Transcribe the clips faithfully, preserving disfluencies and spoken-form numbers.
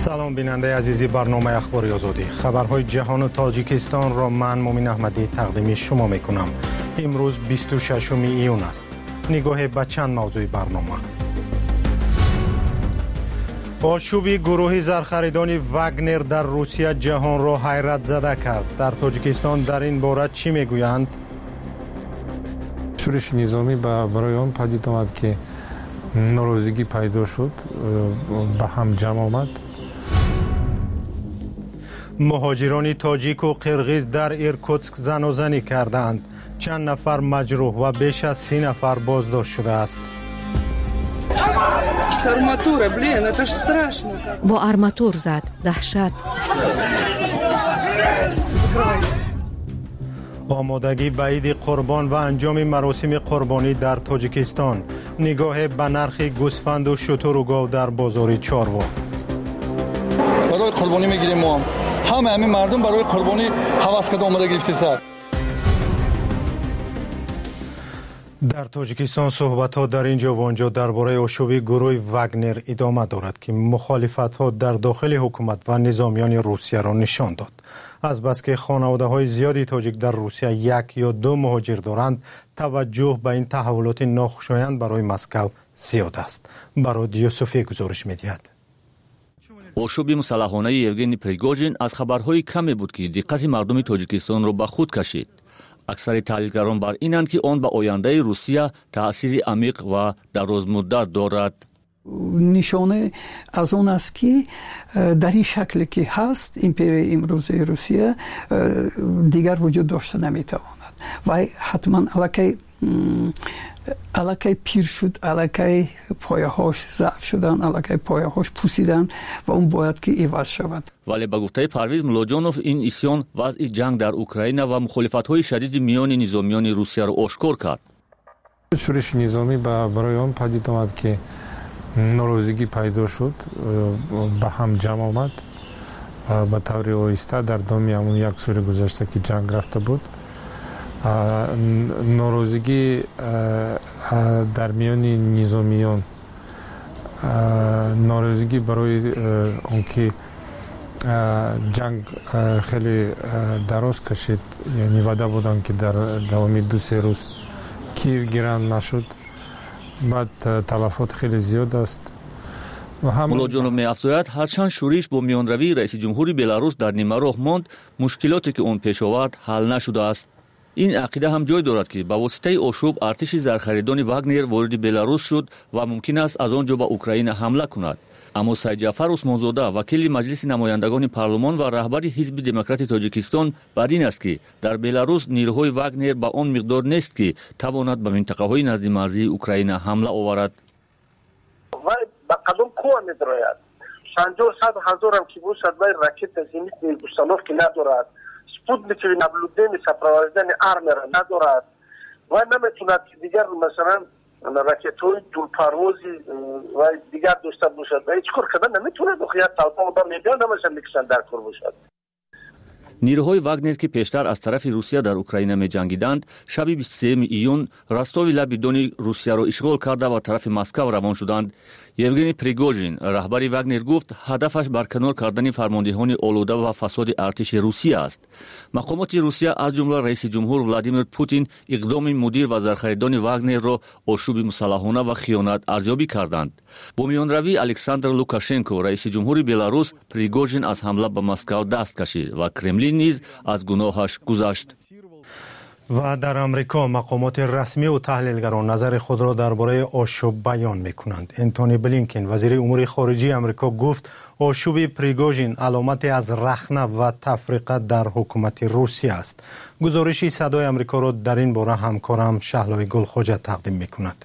سلام بیننده عزیزی برنامه اخباری آزادی. خبرهای جهان و تاجیکستان را من مومن احمدی تقدیم شما میکنم. امروز بیست و ششم ایون است. نگاه به چند موضوع برنامه. آشوب گروه زرخریدان واگنر در روسیه جهان را حیرت زده کرد. در تاجیکستان در این باره چی میگویند؟ شورش نظامی برای آن پدید آمد که ناراضگی پیدا شد، به هم جمع آمد. مهاجران تاجیک و قرغیز در ایرکوتسک زنازنی کردند. چند نفر مجروح و بیش از سی نفر بازداشت شده است. با ارماتور زد. دهشت. آمادگی به عید قربان و انجام مراسم قربانی در تاجیکستان. نگاه به نرخ گوسفند و شتر و گاو در بازار چاروا. برای قربانی میگیریم ما هم. همه همین مردم برای قربانی هوس کرده آماده گرفته سر. در تاجیکستان صحبت‌ها در اینجا و آنجا درباره آشوب گروه واگنر ادامه دارد که مخالفت‌ها در داخل حکومت و نظامیان روسیه را نشان داد. از بس که خانواده‌های زیادی تاجیک در روسیه یک یا دو مهاجر دارند، توجه به این تحولات ناخوشایند برای مسکو زیاد است. برای یوسفی گزارش می‌دهد. آشوب مسلحانه یوگنی پریگوژین از خبرهای کمی بود که دقت مردم تاجیکستان را به خود کشید. اکثر تحلیلگران بر اینند که آن به آینده روسیه تأثیر عمیق و درازمدت دارد. نشانه از اون است که در این شکل که هست امپرای امروزی روسیه دیگر وجود داشته نمیتواند و حتما الکی الکی پیر شد، الکی پایه‌هاش ضعف شدن، الکی پایه‌هاش پوسیدن و اون باید که عوض شود. ولی به گفته پرویز ملاجانوف این اسیان وضع جنگ در اوکراین و مخالفت‌های شدید میان نظامیان روسیه را آشکار کرد. شورش نظامی برای آن پدید آمد که ناراضگی پیدا شد، به هم جمع آمد. به طور آهسته در دامی همون یک سال گذشته که جنگ رفته بود، ناراضگی در میان نظامیان، ناراضگی برای آنکه جنگ خیلی دراز کشید، یعنی وعده بودن که در دوام دو سه روز کیو گیرند نشد. بعد تلفات خیلی زیاد است. ملاجانوف می‌افزاید هرچند شورش با میانروی رئیس جمهوری بلاروس در نیمه راه ماند، مشکلاتی که اون پیش آورد حل نشده است. این عقیده هم جای دارد که با واسطه آشوب ارتش زرخریدان واگنر وارد بلاروس شد و ممکن است از آنجا به اوکراین حمله کند. اما سید جعفر عثمانزاده وکیل مجلس نمایندگان پارلمان و رهبر حزب دموکرات تاجیکستان بر این است که در بلاروس نیروهای واگنر به آن مقدار نیست که تواند به منطقه‌های نزد مرزی اوکراین حمله آورد. و به قدم کوه می‌دراید. پنجاه صد هزار هم که باشد و راکت زمینی نیروگستانوف که ندارد. سپوتنیک نبلودن سپروردن آرم را ندارد و نمیتوند دیگر مثلا راکت‌های دور پروازی و دیگر داشته باشد و هیچ کار کردن نمیتوند خیلی طالبان با میدان نمیشن میکشن در کار باشد. نیروهای واگنر که پیشتر از طرف روسیه در اوکراین می جنگیدند، شب بیست و سوم ایون راستاوی لبیدون روسیه را اشغال کرده و طرف مسکو روان شدند. یوگنی پریگوژین رهبر واگنر گفت هدفش برکنار کردن فرماندهان آلوده و فساد ارتش روسیه است. مقامات روسیه از جمله رئیس جمهور ولادیمیر پوتین اقدام مدیر و زرخریدان واگنر را آشوب مسلحانه و خیانت ارزیابی کردند. با میانروی الکساندر لوکاشنکو رئیس جمهور بلاروس، پریگوژین از حمله به مسکو دست کشید و کرملین نیز از گناهش گذشت. و در امریکا مقامات رسمی و تحلیلگران نظر خود را درباره آشوب بیان می‌کنند. انتونی بلینکن وزیر امور خارجه امریکا گفت آشوب پریگوژین علامتی از رخنه و تفرقه در حکومت روسیه است. گزارشی صدای امریکا را در این باره همکارم شهلای گلخواجه تقدیم می‌کند.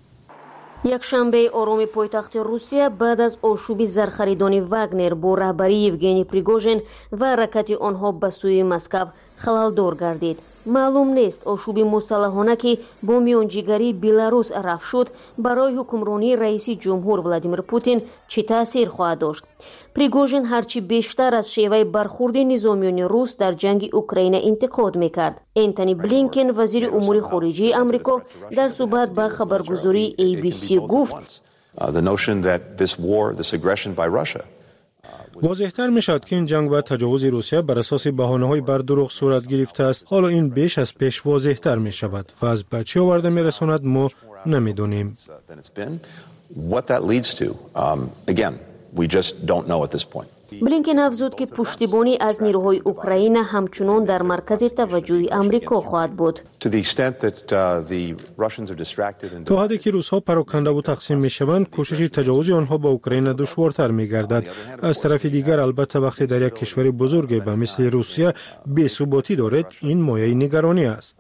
یک شنبه آرام پایتخت روسیه بعد از آشوب زرخریدان واگنر با رهبری یوگنی پریگوژین و حرکت آنها به سوی مسکو خلالدار گردید. معلوم نیست آشوب مسلحانه که با میانجیگری بلاروس رفع شد برای حکمرانی رئیس جمهور ولادیمیر پوتین چه تأثیر خواهد داشت. پریگوژین هرچی بیشتر از شیوه برخورد نظامیان روس در جنگ اوکراین انتقاد میکرد. انتونی بلینکن وزیر امور خارجه امریکا در صحبت با خبرگزاری ای بی سی گفت واضح‌تر می‌شود که این جنگ و تجاوز روسیه بر اساس بهانه‌های بر دروغ صورت گرفته است. حالا این بیش از پیش واضح‌تر می‌شود و از به چه آورده می‌رساند ما نمی‌دانیم. بلینکن افزود که پشتیبانی از نیروهای اوکراین همچنان در مرکز توجه امریکا خواهد بود. تا حدی که روس‌ها پراکنده و تقسیم می‌شوند، کوشش تجاوز آنها به اوکراین دشوارتر می‌گردد. از طرف دیگر البته وقتی در یک کشور بزرگ به مثل روسیه بی‌ثباتی دارد، این مایه نگرانی است.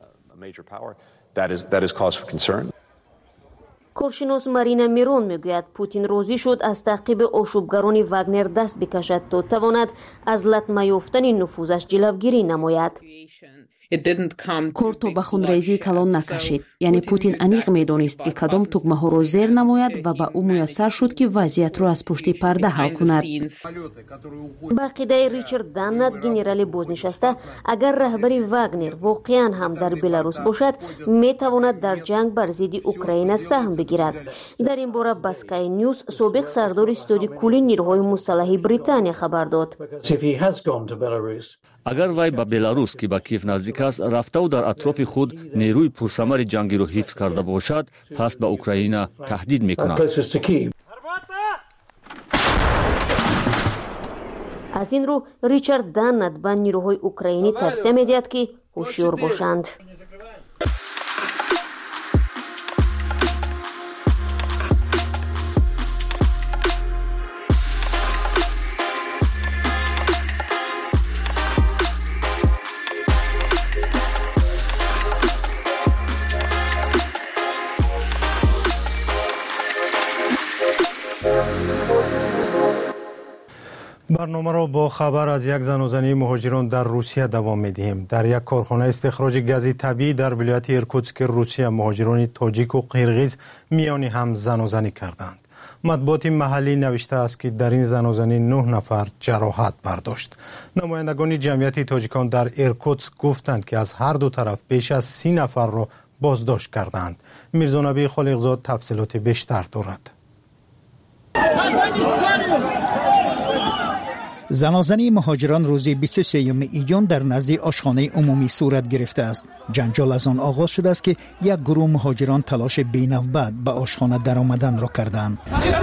کارشناس مارینا میرون میگوید پوتین راضی شد از تعقیب آشوبگران واگنر دست بکشد تا تواند از لطمه یافتن نفوذش جلوگیری نماید. کار تا به خونریزی کلان نکشید. یعنی پوتین انیق میدانست که کدام تگمه ها را زیر نماید و به او میسر شد که وضعیت را از پشت پرده حل کند. با عقیده ریچارد دانت، گنرال بازنشسته، اگر رهبری واگنر واقعا هم در بلاروس باشد میتواند در جنگ بر ضد اوکراین سهم بگیرد. در این باره با اسکای نیوز سابق سردار استادی کلی نیروهای مسلح بریتانیا خبر داد. اگر وی به بلاروس که به کیف نزدیک است رفته و در اطراف خود نیروی پرثمر جنگی را حفظ کرده باشد، پس به اوکراین تهدید می‌کند. از این رو ریچارد دانت به نیروهای اوکراینی توصیه می‌دهد که هوشیار باشند. برنامه را با خبر از یک زن و زنی مهاجران در روسیه دوام می‌دهیم. در یک کارخانه استخراج گاز طبیعی در ولایت ایرکوتسک روسیه مهاجران تاجیک و قرغیز میانی هم زن و زنی کردند. مطبوعات محلی نوشته است که در این زن و زنی نه نفر جراحت برداشت. نمایندگان جمعیت تاجیکان در ایرکوتسک گفتند که از هر دو طرف بیش از سی نفر را بازداشت کردند. میرزا نبی خالقزاد تفصیلات بیشتر دارد. زنازنی مهاجران روز بیست و سوم ایون در نزد آشخانه عمومی صورت گرفته است. جنجال از آن آغاز شده است که یک گروه مهاجران تلاش بی‌نوبت به آشخانه در آمدن را کردند.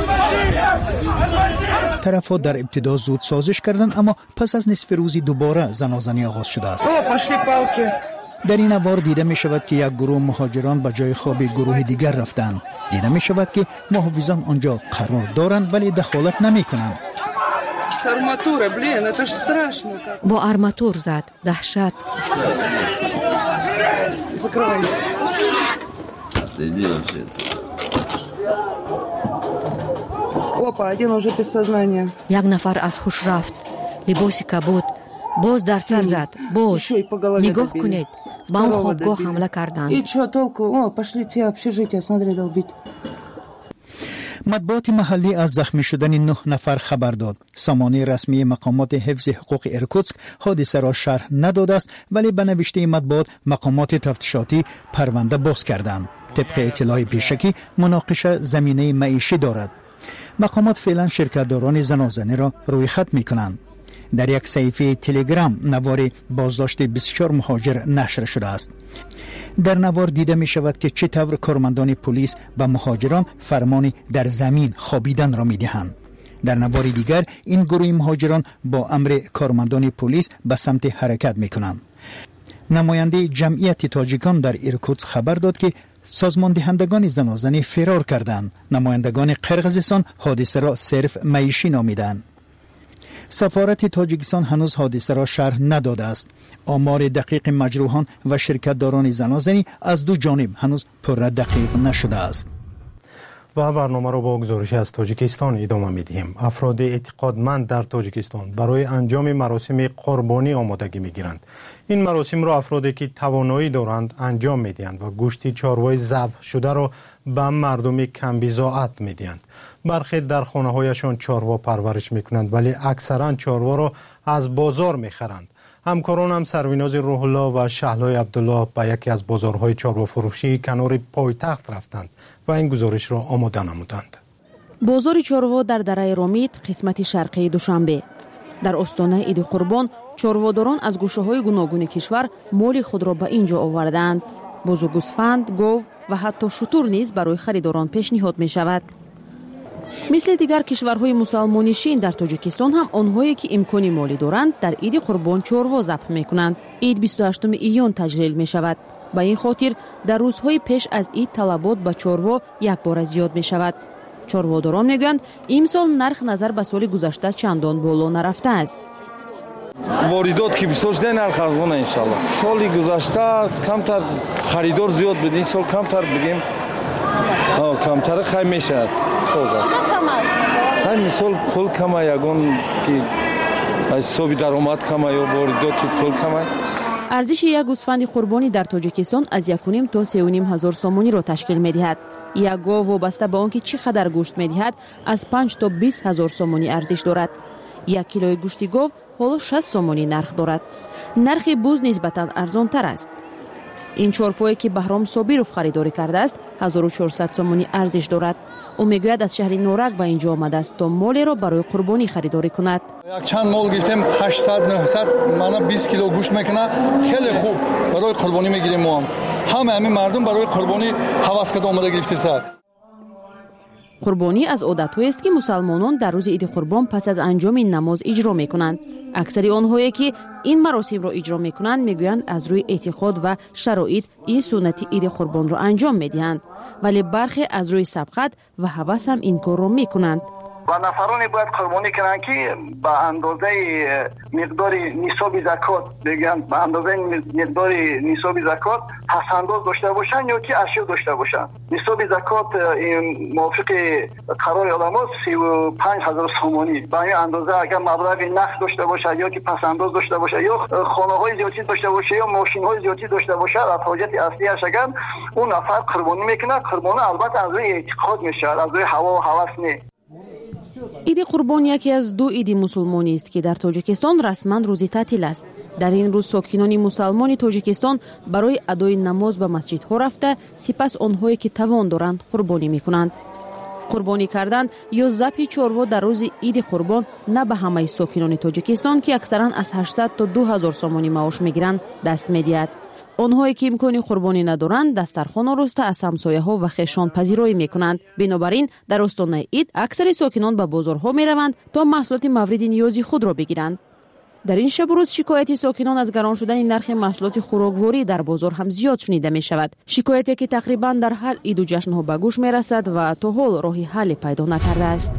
طرف‌ها در ابتدا زود سازش کردند، اما پس از نصف روزی دوباره زنازنی آغاز شده است. در این اوار دیده می شود که یک گروه مهاجران به جای خواب گروه دیگر رفتند. دیده می شود که محافظان آنجا قرار دارند ولی دخالت نمی کنند. با آرماتور زد. دهشت. یک نفر از هوش رفت. لباسی کبود. باز در سر زد. باز نگاه کنید. با اون خوابگاه حمله کردند. مطبوعات محلی از زخمی شدن نه نفر خبر داد. سامانه رسمی مقامات حفظ حقوق ایرکوتسک حادثه را شرح نداده است، ولی به نوشته مطبوعات مقامات تفتیشاتی پرونده باز کردند. طبق اطلاع پیشکی مناقشه زمینه معیشی دارد. مقامات فعلا شرکتداران زنازنی را روی خط می کنند. در یک صفحه تلگرام نوار بازداشت بیست و چهار مهاجر نشر شده است. در نوار دیده می شود که چطور کارمندان پلیس به مهاجران فرمانی در زمین خوابیدن را می دهند. در نوار دیگر این گروه مهاجران با امر کارمندان پلیس به سمت حرکت می کنند. نماینده جمعیت تاجیکان در ایرکوتسک خبر داد که سازمان دهندگان زنازنی فرار کردند. نمایندگان قرغیزستان حادثه را صرف معیشی نامیدند. سفارت تاجیکستان هنوز حادثه را شرح نداده است. آمار دقیق مجروحان و شرکتداران زنازنی از دو جانب هنوز پر دقیق نشده است. و برنامه را با گزارش از تاجیکستان ادامه می‌دهیم. افراد اعتقادمند در تاجیکستان برای انجام مراسم قربانی آمادگی می‌گیرند. این مراسم را افرادی که توانایی دارند انجام می‌دهند و گوشت چاروای ذبح شده را به مردم کم‌بضاعت می‌دهند. برخی در خانه‌هایشان چاروا پرورش می‌کنند ولی اکثرا چاروا را از بازار می‌خرند. همکاران هم سروناز روح الله و شهلای عبدالله به یکی از بازارهای چاروا فروشی کنار پایتخت رفتند و این گزارش را آماده نمودند. بازار چاروا در دره رامید قسمت شرقی دوشنبه. در استانه عید قربان چارواداران از گوشه‌های گوناگون کشور مال خود را به اینجا آوردند. بز و گوسفند، گاو و حتی شتر نیز برای خریداران پیشنهاد می شود. مثل دیگر کشورهای مسلمانی شین در تاجیکستان هم آنهایی که امکان مالی دارند در عید قربان چاروا ذبح می کنند. عید بیست و هشتم ایون تجلیل می شود. به این خاطر در روزهای پیش از عید طلبات به چاروا یک بار زیاد می شود. چارواداران میگویند امسال نرخ نظر به سال گذشته چندان بالا نرفته است. واردات که بسیار شده نرخ ارزان انشالله. سال گذشته کمتر خریدار زیاد بود، این سال کمتر بگیم کمتر خیلی میشه سازد. همین سال پول کمه یگان که حسابی درآمد کمه یا واردات پول کمه. ارزش یک گوسفند قربانی در تاجیکستان از یک و نیم تا سه و نیم هزار سومانی را تشکیل می‌دهد. یک گاو وابسته به آنکه چقدر گوشت می‌دهد از پنج تا بیست هزار سومانی ارزش دارد. یک کیلوی گوشت گاو حالا شصت سومانی نرخ دارد. نرخ بز نسبتاً ارزان‌تر است. این چارپایی که بهرام صابیروف خریداری کرده است هزار و چهارصد سومانی ارزش دارد. او میگوید از شهر نورک به اینجا آمده است تا مالی را برای قربانی خریداری کند. یک چند مال گرفتیم هشتصد نهصد مانا بیست کیلو گوشت میکنه، خیلی خوب برای قربانی میگیریم. ما هم همه همین مردم برای قربانی هوس کرده آمده گرفته سر. قربانی از عادت‌هایی است که مسلمانان در روز عید قربان پس از انجام این نماز اجرا می‌کنند. اکثر آنهایی که این مراسم را اجرا می‌کنند می‌گویند از روی اعتقاد و شرایط این سنت عید قربان را انجام می‌دهند، ولی برخی از روی سبقت و هوس هم این کار را می‌کنند. و نفرانی باید قربانی کنند که به اندازه مقدار نصاب زکات بگن، به اندازه مقدار نصاب زکات پس انداز داشته باشند یا که اشیا داشته باشند. نصاب زکات موافق قرار علما سی و پنج هزار سومانی. به این اندازه اگر مبلغ نقد داشته باشد یا که پس انداز داشته باشد یا خانه‌های زیادی داشته باشه یا ماشین‌های زیادی داشته باشه، از حاجت اصلی اش اگر اون نفر قربانی میکنه، قربانی البته از روی اعتقاد میشه، از روی هوا و هوس نه. عید قربان یکی از دو عید مسلمانی است که در تاجیکستان رسما روزی تعطیل است. در این روز ساکنان مسلمان تاجیکستان برای ادای نماز به مسجدها رفته، سپس آنهایی که توان دارند قربانی میکنند. قربانی کردن یا ذبح چاروا در روز عید قربان نه به همه ساکنان تاجیکستان که اکثرا از هشتصد تا دو هزار سومانی معاش میگیرند دست میدهد. آنهایی که امکانی قربانی ندارند دسترخوان آراسته از همسایه‌ها و خویشان پذیرایی میکنند. بنابراین در استان عید اکثر ساکنان به بازارها میروند تا محصولات مورد نیازی خود را بگیرند. در این شب و روز شکایت ساکنان از گران شدن نرخ محصولات خوراکواری در بازار هم زیاد شنیده می شود. شکایتی که تقریبا در هر عید و جشن‌ها به گوش می رسد و تا حال راهی حل پیدا نکرده است.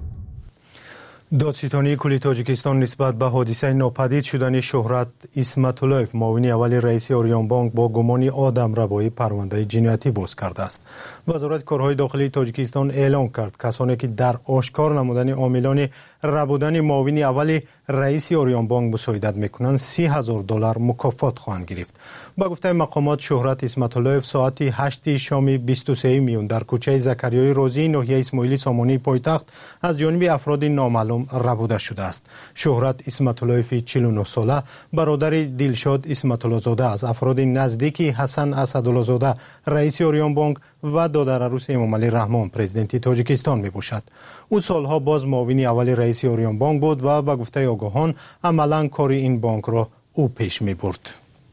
دادستانی کل تاجیکستان نسبت به حادثه ناپدید شدن شهرت اسمت‌الله‌یف معاون اول رئیس اوریان بانک با گمان آدم ربایی پرونده جنایتی باز کرده است. وزارت کارهای داخلی تاجیکستان اعلام کرد کسانی که در آشکار نمودن عاملان ربودن معاون اول رئیس اوریان بانک مساعدت میکنند سی هزار دلار مکافات خواهند گرفت. با گفته مقامات شهرت اسمت‌الله‌یف ساعت هشت شام بیست و سه میون در کوچه زکریای روزی ناحیه اسماعیلی سامانی پایتخت از جانب افراد نامعلوم ربوده شده است. شهرت اسمت‌الله‌یف چهل و نه ساله برادر دلشاد اسمت‌الله زاده از افراد نزدیک حسن اسدالله زاده رئیس اوریان بانک و دادر عروس امام علی رحمان پرزیدنت تاجیکستان می باشد. او سالها باز معاون اول رئیس اوریان بانک بود و به گفته آگاهان عملاً کار این بانک را او پیش می برد.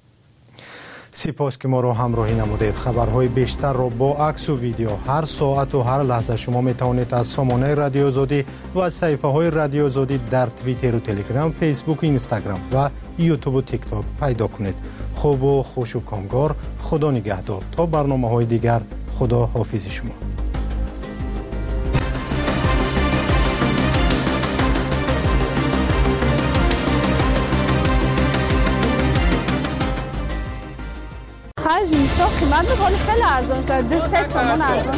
سپاس که ما را همراهی نمودید. خبرهای بیشتر را با عکس و ویدیو هر ساعت و هر لحظه شما می توانید از سامانه رادیو آزادی و از صفحه های رادیو آزادی در توییتر و تلگرام، فیسبوک و اینستاگرام و یوتیوب و تیک تاک پیدا کنید. خوب و خوش و کامگار. خدا نگهدار. تا برنامه های دیگر، خدا حافظ شما. نیستا قیمت میکنه خیلی ارزان شد. دو سه تومان ارزان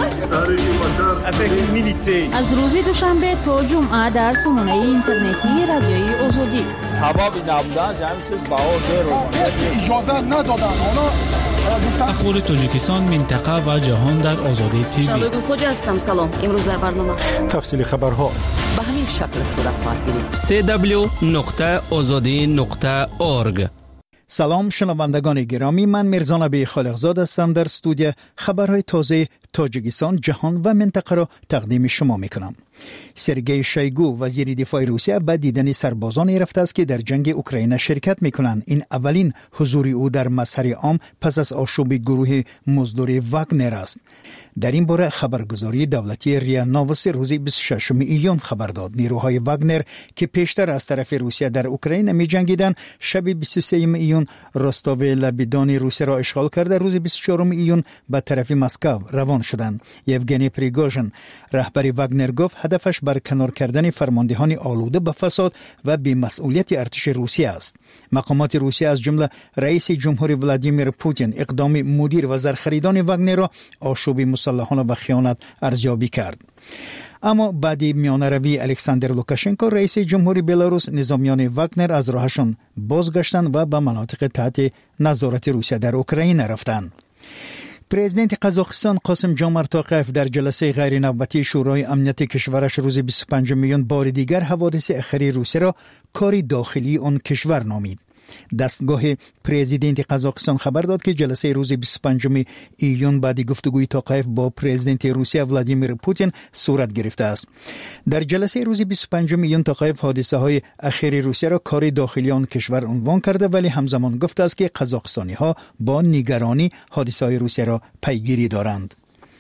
شد. از روز دوشنبه تا جمعه در سامانه اینترنتی رادیوی آزادی. سبب نبودن همین چیز بهار داره. اجازه ندادن. اخبار تاجیکستان، منطقه و جهان در آزادی تیوی. شبگیر خوج هستم. سلام. امروز در برنامه تفصیل خبرها به همین شکل صورت خواهد گرفت. سه دبلیو نقطه آزادی نقطه اورگ. سلام شنوندگان گرامی، من میرزا نبی خالقزاد هستم در استودیو خبرهای تازه تاجیکستان، جهان و منطقه را تقدیم شما میکنم. سرگئی شویگو وزیر دفاع روسیه به دیدن سربازانی رفته است که در جنگ اوکراین شرکت میکنند. این اولین حضور او در مسیر عام پس از آشوب گروه مزدور واگنر است. در این باره خبرگزاری دولتی ریا نووس روز بیست و ششم ایون خبر داد نیروهای واگنر که پیشتر از طرف روسیه در اوکراین می جنگیدند شب بیست و سوم ایون راستاو لبیدان روسیه را اشغال کرده روز بیست و چهارم ایون به طرف مسکو روان شدند. یوگنی پریگوژن رهبر واگنر گفت هدفش برکنار کردن فرماندهان آلوده به فساد و بی‌مسئولیت ارتش روسیه است. مقامات روسیه از جمله رئیس جمهوری ولادیمیر پوتین اقدام مدیر و زرخریدان واگنر را آشوب مسلحانه و خیانت ارزیابی کرد. اما بعد میانه روی الکساندر لوکاشنکو رئیس جمهوری بلاروس نظامیان واگنر از راهشان بازگشتند و به مناطق تحت نظارت روسیه در اوکراین رفتند. پرزیدنت قزاقستان قاسم جومرت توقیف در جلسه غیر نوبتی شورای امنیت کشورش روز بیست و پنجم میلیون بار دیگر حوادث اخیر روسیه را کاری داخلی آن کشور نامید. دستگاه پرزیدنت قزاقستان خبر داد که جلسه روز بیست و پنجم ایون بعد گفتگوی توقیف با پرزیدنت روسیه ولادیمیر پوتین صورت گرفته است. در جلسه روز بیست و پنجم ایون توقیف حادثه های اخیر روسیه را کار داخلی آن کشور عنوان کرده ولی همزمان گفته است که قزاقستانی ها با نگرانی حادثه های روسیه را پیگیری دارند.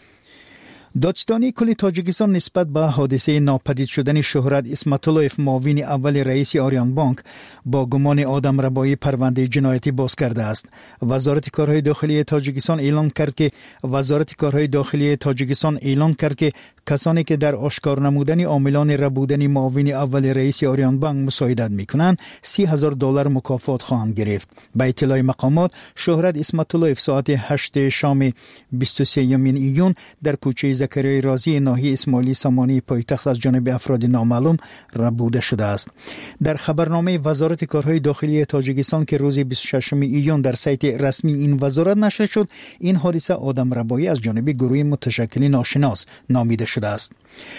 دادستانی کل تاجیکستان نسبت به حادثه ناپدید شدن شهرت اسمتولویف معاون اول رئیس آریان بانک با گمان آدم ربایی پرونده جنایتی باز کرده است. وزارت کارهای داخلی تاجیکستان اعلام کرد که وزارت کارهای داخلی تاجیکستان اعلام کرد که کسانی که در آشکار نمودن عاملان ربودن معاون اول رئیس آریان بانک مساعدت میکنند سی هزار دلار مکافات خواهند گرفت. به اطلاع مقامات شهرت اسمتولویف ساعت هشت شام بیست و سوم ایون در کوچه زکریای رازی ناحیه اسماعیلی سامانی پایتخت از جانب افراد نامعلوم ربوده شده است. در خبرنامه وزارت کارهای داخلی تاجیکستان که روز بیست و ششم ایون در سایت رسمی این وزارت نشر شد، این حادثه آدم ربایی از جانب گروه متشکل ناشناس نامیده شده است.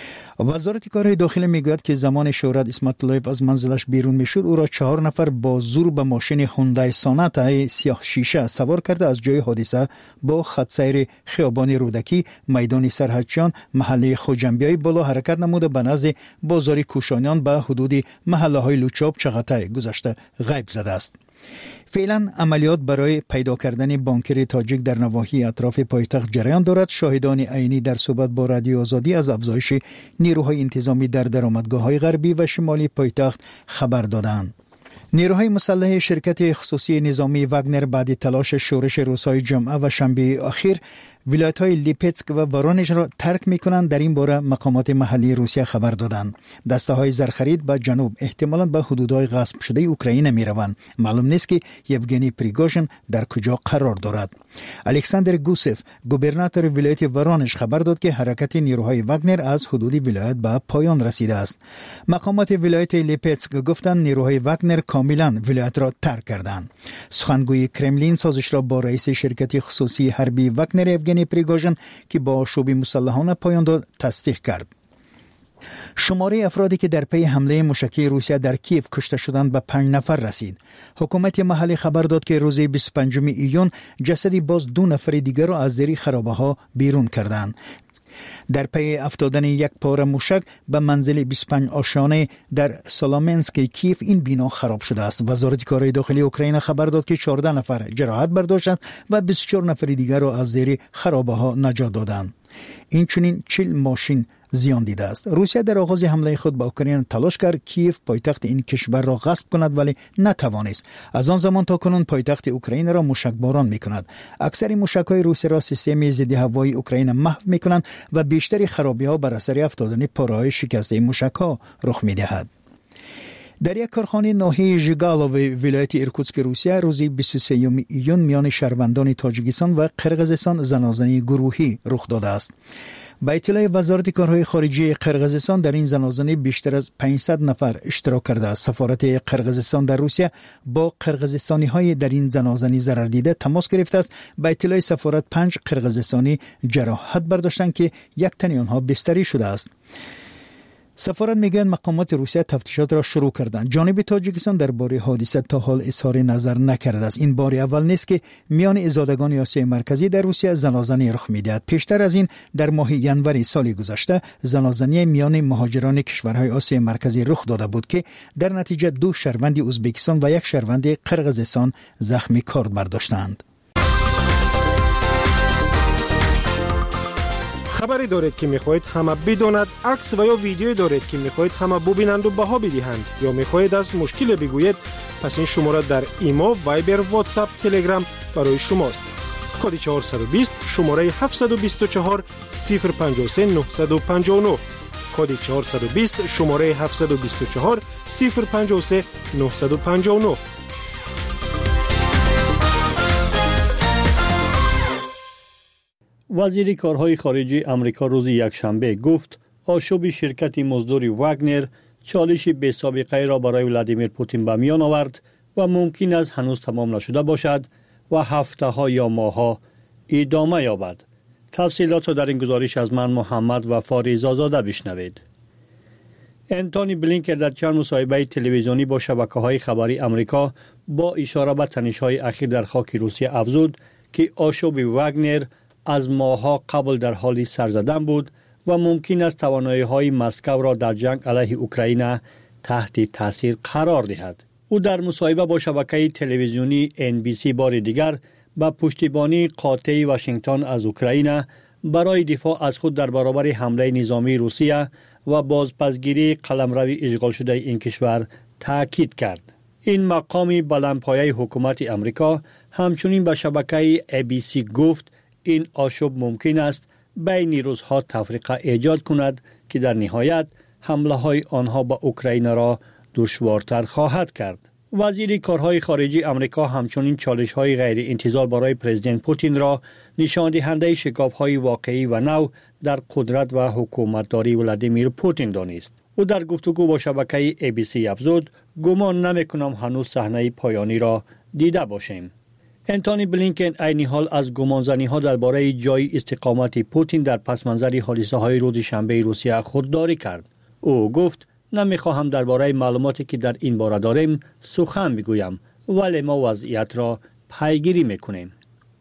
وزارت کارهای داخلی میگوید که زمان شهرت اسمتولویف از منزلش بیرون میشد او را چهار نفر با زور به ماشین هوندای سوناتا سیاه شیشه سوار کرده از جای حادثه با خط سیر خیابان رودکی میدان سرحدچیان محله خوجنبیای بالا حرکت نموده به نزد بازار کوشانیان به حدود محله های لوچاب چغتای گذشته غیب زده است. فعلا عملیات برای پیدا کردن بانکر تاجیک در نواحی اطراف پایتخت جریان دارد. شاهدان عینی در صحبت با رادیو آزادی از افزایش نیروهای انتظامی در درآمدگاه‌های غربی و شمالی پایتخت خبر دادند. نیروهای مسلح شرکت خصوصی نظامی واگنر بعد تلاش شورش روزهای جمعه و شنبه اخیر ولایت‌های لیپتسک و وارونژ را ترک می‌کنند. در این باره مقامات محلی روسیه خبر دادند. دسته‌های زرخرید به جنوب احتمالاً به حدودهای غصب شده اوکراین می‌روند. معلوم نیست که یوگنی پریگوژن در کجا قرار دارد. الکساندر گوسف گوبرناتور ولایت وارونژ خبر داد که حرکت نیروهای واگنر از حدود ولایت به پایان رسیده است. مقامات ولایت لیپتسک گفتند نیروهای واگنر کاملاً ولایت را ترک کردند. سخنگوی کرملین سازش را با رئیس شرکت خصوصی حربی واگنر یوگنی پریگوژن که با آشوب مسلحانه پایان داد تصدیق کرد. شماره افرادی که در پی حمله موشکی روسیه در کیف کشته شدند به پنج نفر رسید. حکومت محلی خبر داد که روز بیست و پنجم ایون جسدی باز دو نفر دیگر را از زیر خرابه‌ها بیرون کردند. در پی افتادن یک پاره موشک به منزل بیست و پنج آشیانه در سولامنسک کیف این بنا خراب شده است. وزارت کارهای داخلی اوکراین خبر داد که چهارده نفر جراحت برداشتند و بیست و چهار نفر دیگر را از زیر خرابه‌ها نجات دادند. این چنین چهل ماشین زیان دیده است. روسیه در آغاز حمله خود به اوکراین تلاش کرد کیف پایتخت این کشور را غصب کند ولی نتوانست. از آن زمان تا کنون پایتخت اوکراین را موشکباران می‌کند. اکثر موشک‌های روسی را سیستم ضد هوایی اوکراین محو می‌کنند و بیشتر خرابی‌ها بر اثر افتادن پاره‌های شکسته موشک‌ها رخ می‌دهد. در یک کارخانه ناحیه ژگالوو ولایت ایرکوتسک روسیه روز بیست و سوم ایون میان شهروندان تاجیکستان و قرقیزستان زنازنه گروهی رخ داده است. با اطلاع وزارت کارهای خارجه قرقیزستان در این زنازنه بیشتر از پانصد نفر اشتراک کرده است. سفارت قرقیزستان در روسیه با قرقیزستانی های در این زنازنه ضرر دیده تماس گرفته است. با اطلاع سفارت پنج قرقیزستانی جراحت برداشتند که یک تن آنها بستری شده است. سفارت میگن مقامات روسیه تفتیشات را شروع کردند. جانب تاجیکستان درباره حادثه تا حال اظهار نظر نکرده است. این بار اول نیست که میان ازادگان آسیای مرکزی در روسیه زنازنی رخ میدهد. پیشتر از این در ماه ژانویه سال گذشته زنازنی میان مهاجران کشورهای آسیای مرکزی رخ داده بود که در نتیجه دو شهروند ازبکستان و یک شهروند قرقیزستان زخمی کارد برداشتند. خبری دارید که میخواهید همه بداند، عکس و یا ویدیویی دارید که میخواهید همه ببینند و بها بدهند، یا میخواهید از مشکل بگویید، پس این شماره در ایما، وایبر، واتساپ، تلگرام برای شماست. کد چهارصد و بیست شماره هفتصد و بیست و چهار صفر پنجاه و سه نهصد و پنجاه و نه. کد چهارصد و بیست شماره هفتصد و بیست و چهار صفر پنجاه و سه نهصد و پنجاه و نه. وزیر کارهای خارجی امریکا روز یکشنبه گفت آشوب شرکت مزدور واگنر چالش بی سابقه را برای ولادیمیر پوتین به میان آورد و ممکن است هنوز تمام نشده باشد و هفته ها یا ماه ها ادامه یابد. تفصیلات را در این گزارش از من محمد وفا رضازاده بشنوید. انتونی بلینکن در چند مصاحبه تلویزیونی با شبکه‌های خبری امریکا با اشاره به تنش‌های اخیر در خاک روسیه افزود که آشوب واگنر از ماه‌ها قبل در حالی سر زدن بود و ممکن است توانایی‌های مسکو را در جنگ علیه اوکراین تحت تاثیر قرار دهد. او در مصاحبه با شبکه تلویزیونی ان بی سی بار دیگر با پشتیبانی قاطع واشنگتن از اوکراین برای دفاع از خود در برابر حمله نظامی روسیه و بازپسگیری قلمرو اشغال شده این کشور تاکید کرد. این مقام بلندپایه حکومت امریکا همچنین به شبکه ای بی سی گفت این آشوب ممکن است بین نیروها تفریقه ایجاد کند که در نهایت حمله های آنها به اوکراین را دشوارتر خواهد کرد. وزیر کارهای خارجی امریکا همچنین چالش های غیر انتظار برای پرزیدنت پوتین را نشان دهنده شکاف های واقعی و نو در قدرت و حکومتداری ولادیمیر پوتین دانست. او در گفتگو با شبکه ای بی سی افزود گمان نمی کنم هنوز صحنه پایانی را دیده باشیم. انتونی بلینکن عین حال از گمانزنی ها درباره جای استقامت پوتین در پس منظر حادثه های روز شنبه روسیه خودداری کرد. او گفت نمیخواهم درباره معلوماتی که در این باره داریم سخن بگویم، ولی ما وضعیت را پیگیری میکنیم.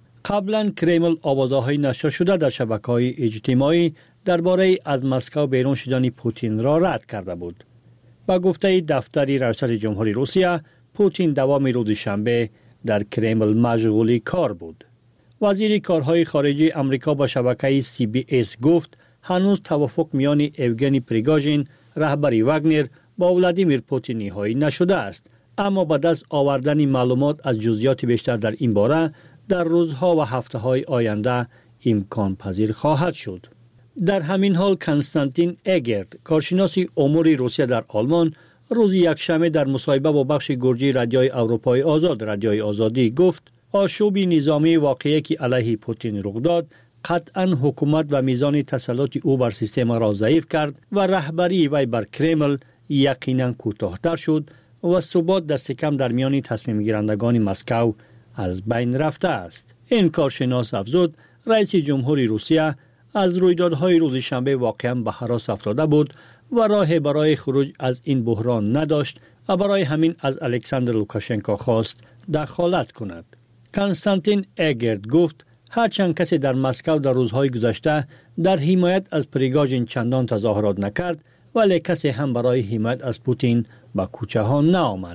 قبلا کرمل آوازهای نشر شده در شبکه‌های اجتماعی درباره از مسکو بیرون شدن پوتین را رد کرده بود. با گفته دفتر ریاست جمهوری روسیه، پوتین دوام روز شنبه در کرمل مشغول کار بود. وزیر کارهای خارجی امریکا با شبکه سی بی اس گفت هنوز توافق میان اوگنی پریگاژین رهبر واگنر با ولادیمیر پوتین نهایی نشده است، اما با دست آوردن معلومات از جزئیات بیشتر در این باره در روزها و هفته‌های آینده امکان پذیر خواهد شد. در همین حال کنستانتین اگرد، کارشناس امور روسیه در آلمان، روز یکشنبه در مصاحبه با بخش گرجی رادیوی اروپای آزاد رادیوی آزادی گفت آشوب نظامی واقعی که علیه پوتین رخ داد قطعا حکومت و میزان تسلط او بر سیستم را ضعیف کرد و رهبری وی بر کرمل یقینا کوتاه‌تر شد و ثبات دست کم در میان تصمیم گیرندگان مسکو از بین رفته است. این کارشناس افزود رئیس جمهوری روسیه از رویدادهای روز شنبه واقعا به هراس افتاده بود و راه برای خروج از این بحران نداشت و برای همین از الکساندر لوکاشنکو خواست دخالت کند. کنستانتین اگرد گفت هرچند کسی در مسکو در روزهای گذشته در حمایت از پریگاژین چندان تظاهرات نکرد، ولی کسی هم برای حمایت از پوتین به کوچه ها نآمد.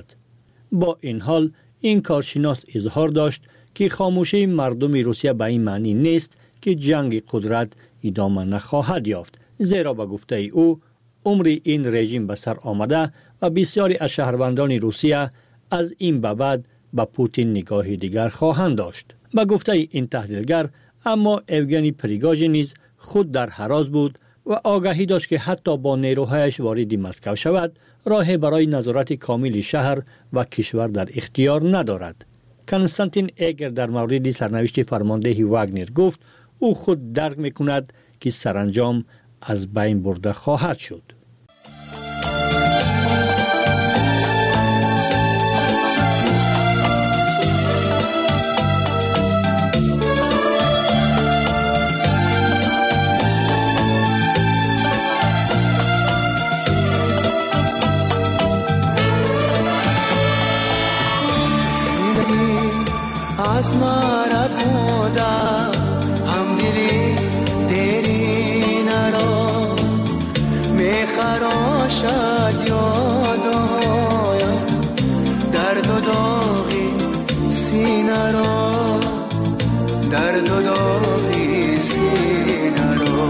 با این حال این کارشناس اظهار داشت که خاموشی مردم روسیه به این معنی نیست که جنگ قدرت ادامه نخواهد یافت، زیرا به گفته او عمر این رژیم به سر آمده و بسیاری از شهروندان روسیه از این به بعد به پوتین نگاه دیگر خواهند داشت. به گفته این تحلیلگر، اما اوگنی پریگاژین نیز خود در هراس بود و آگاهی داشت که حتی با نیروهایش وارد مسکو شود راه برای نظارت کامل شهر و کشور در اختیار ندارد. کنستانتین اگر در مورد سرنوشت فرمانده واگنر گفت او خود درک میکند که سرانجام از بین برده خواهد شد. از مرا بودم هم دلی دیرین را میخراشد یادایم درد و داغی سینه را درد و داغی سینه را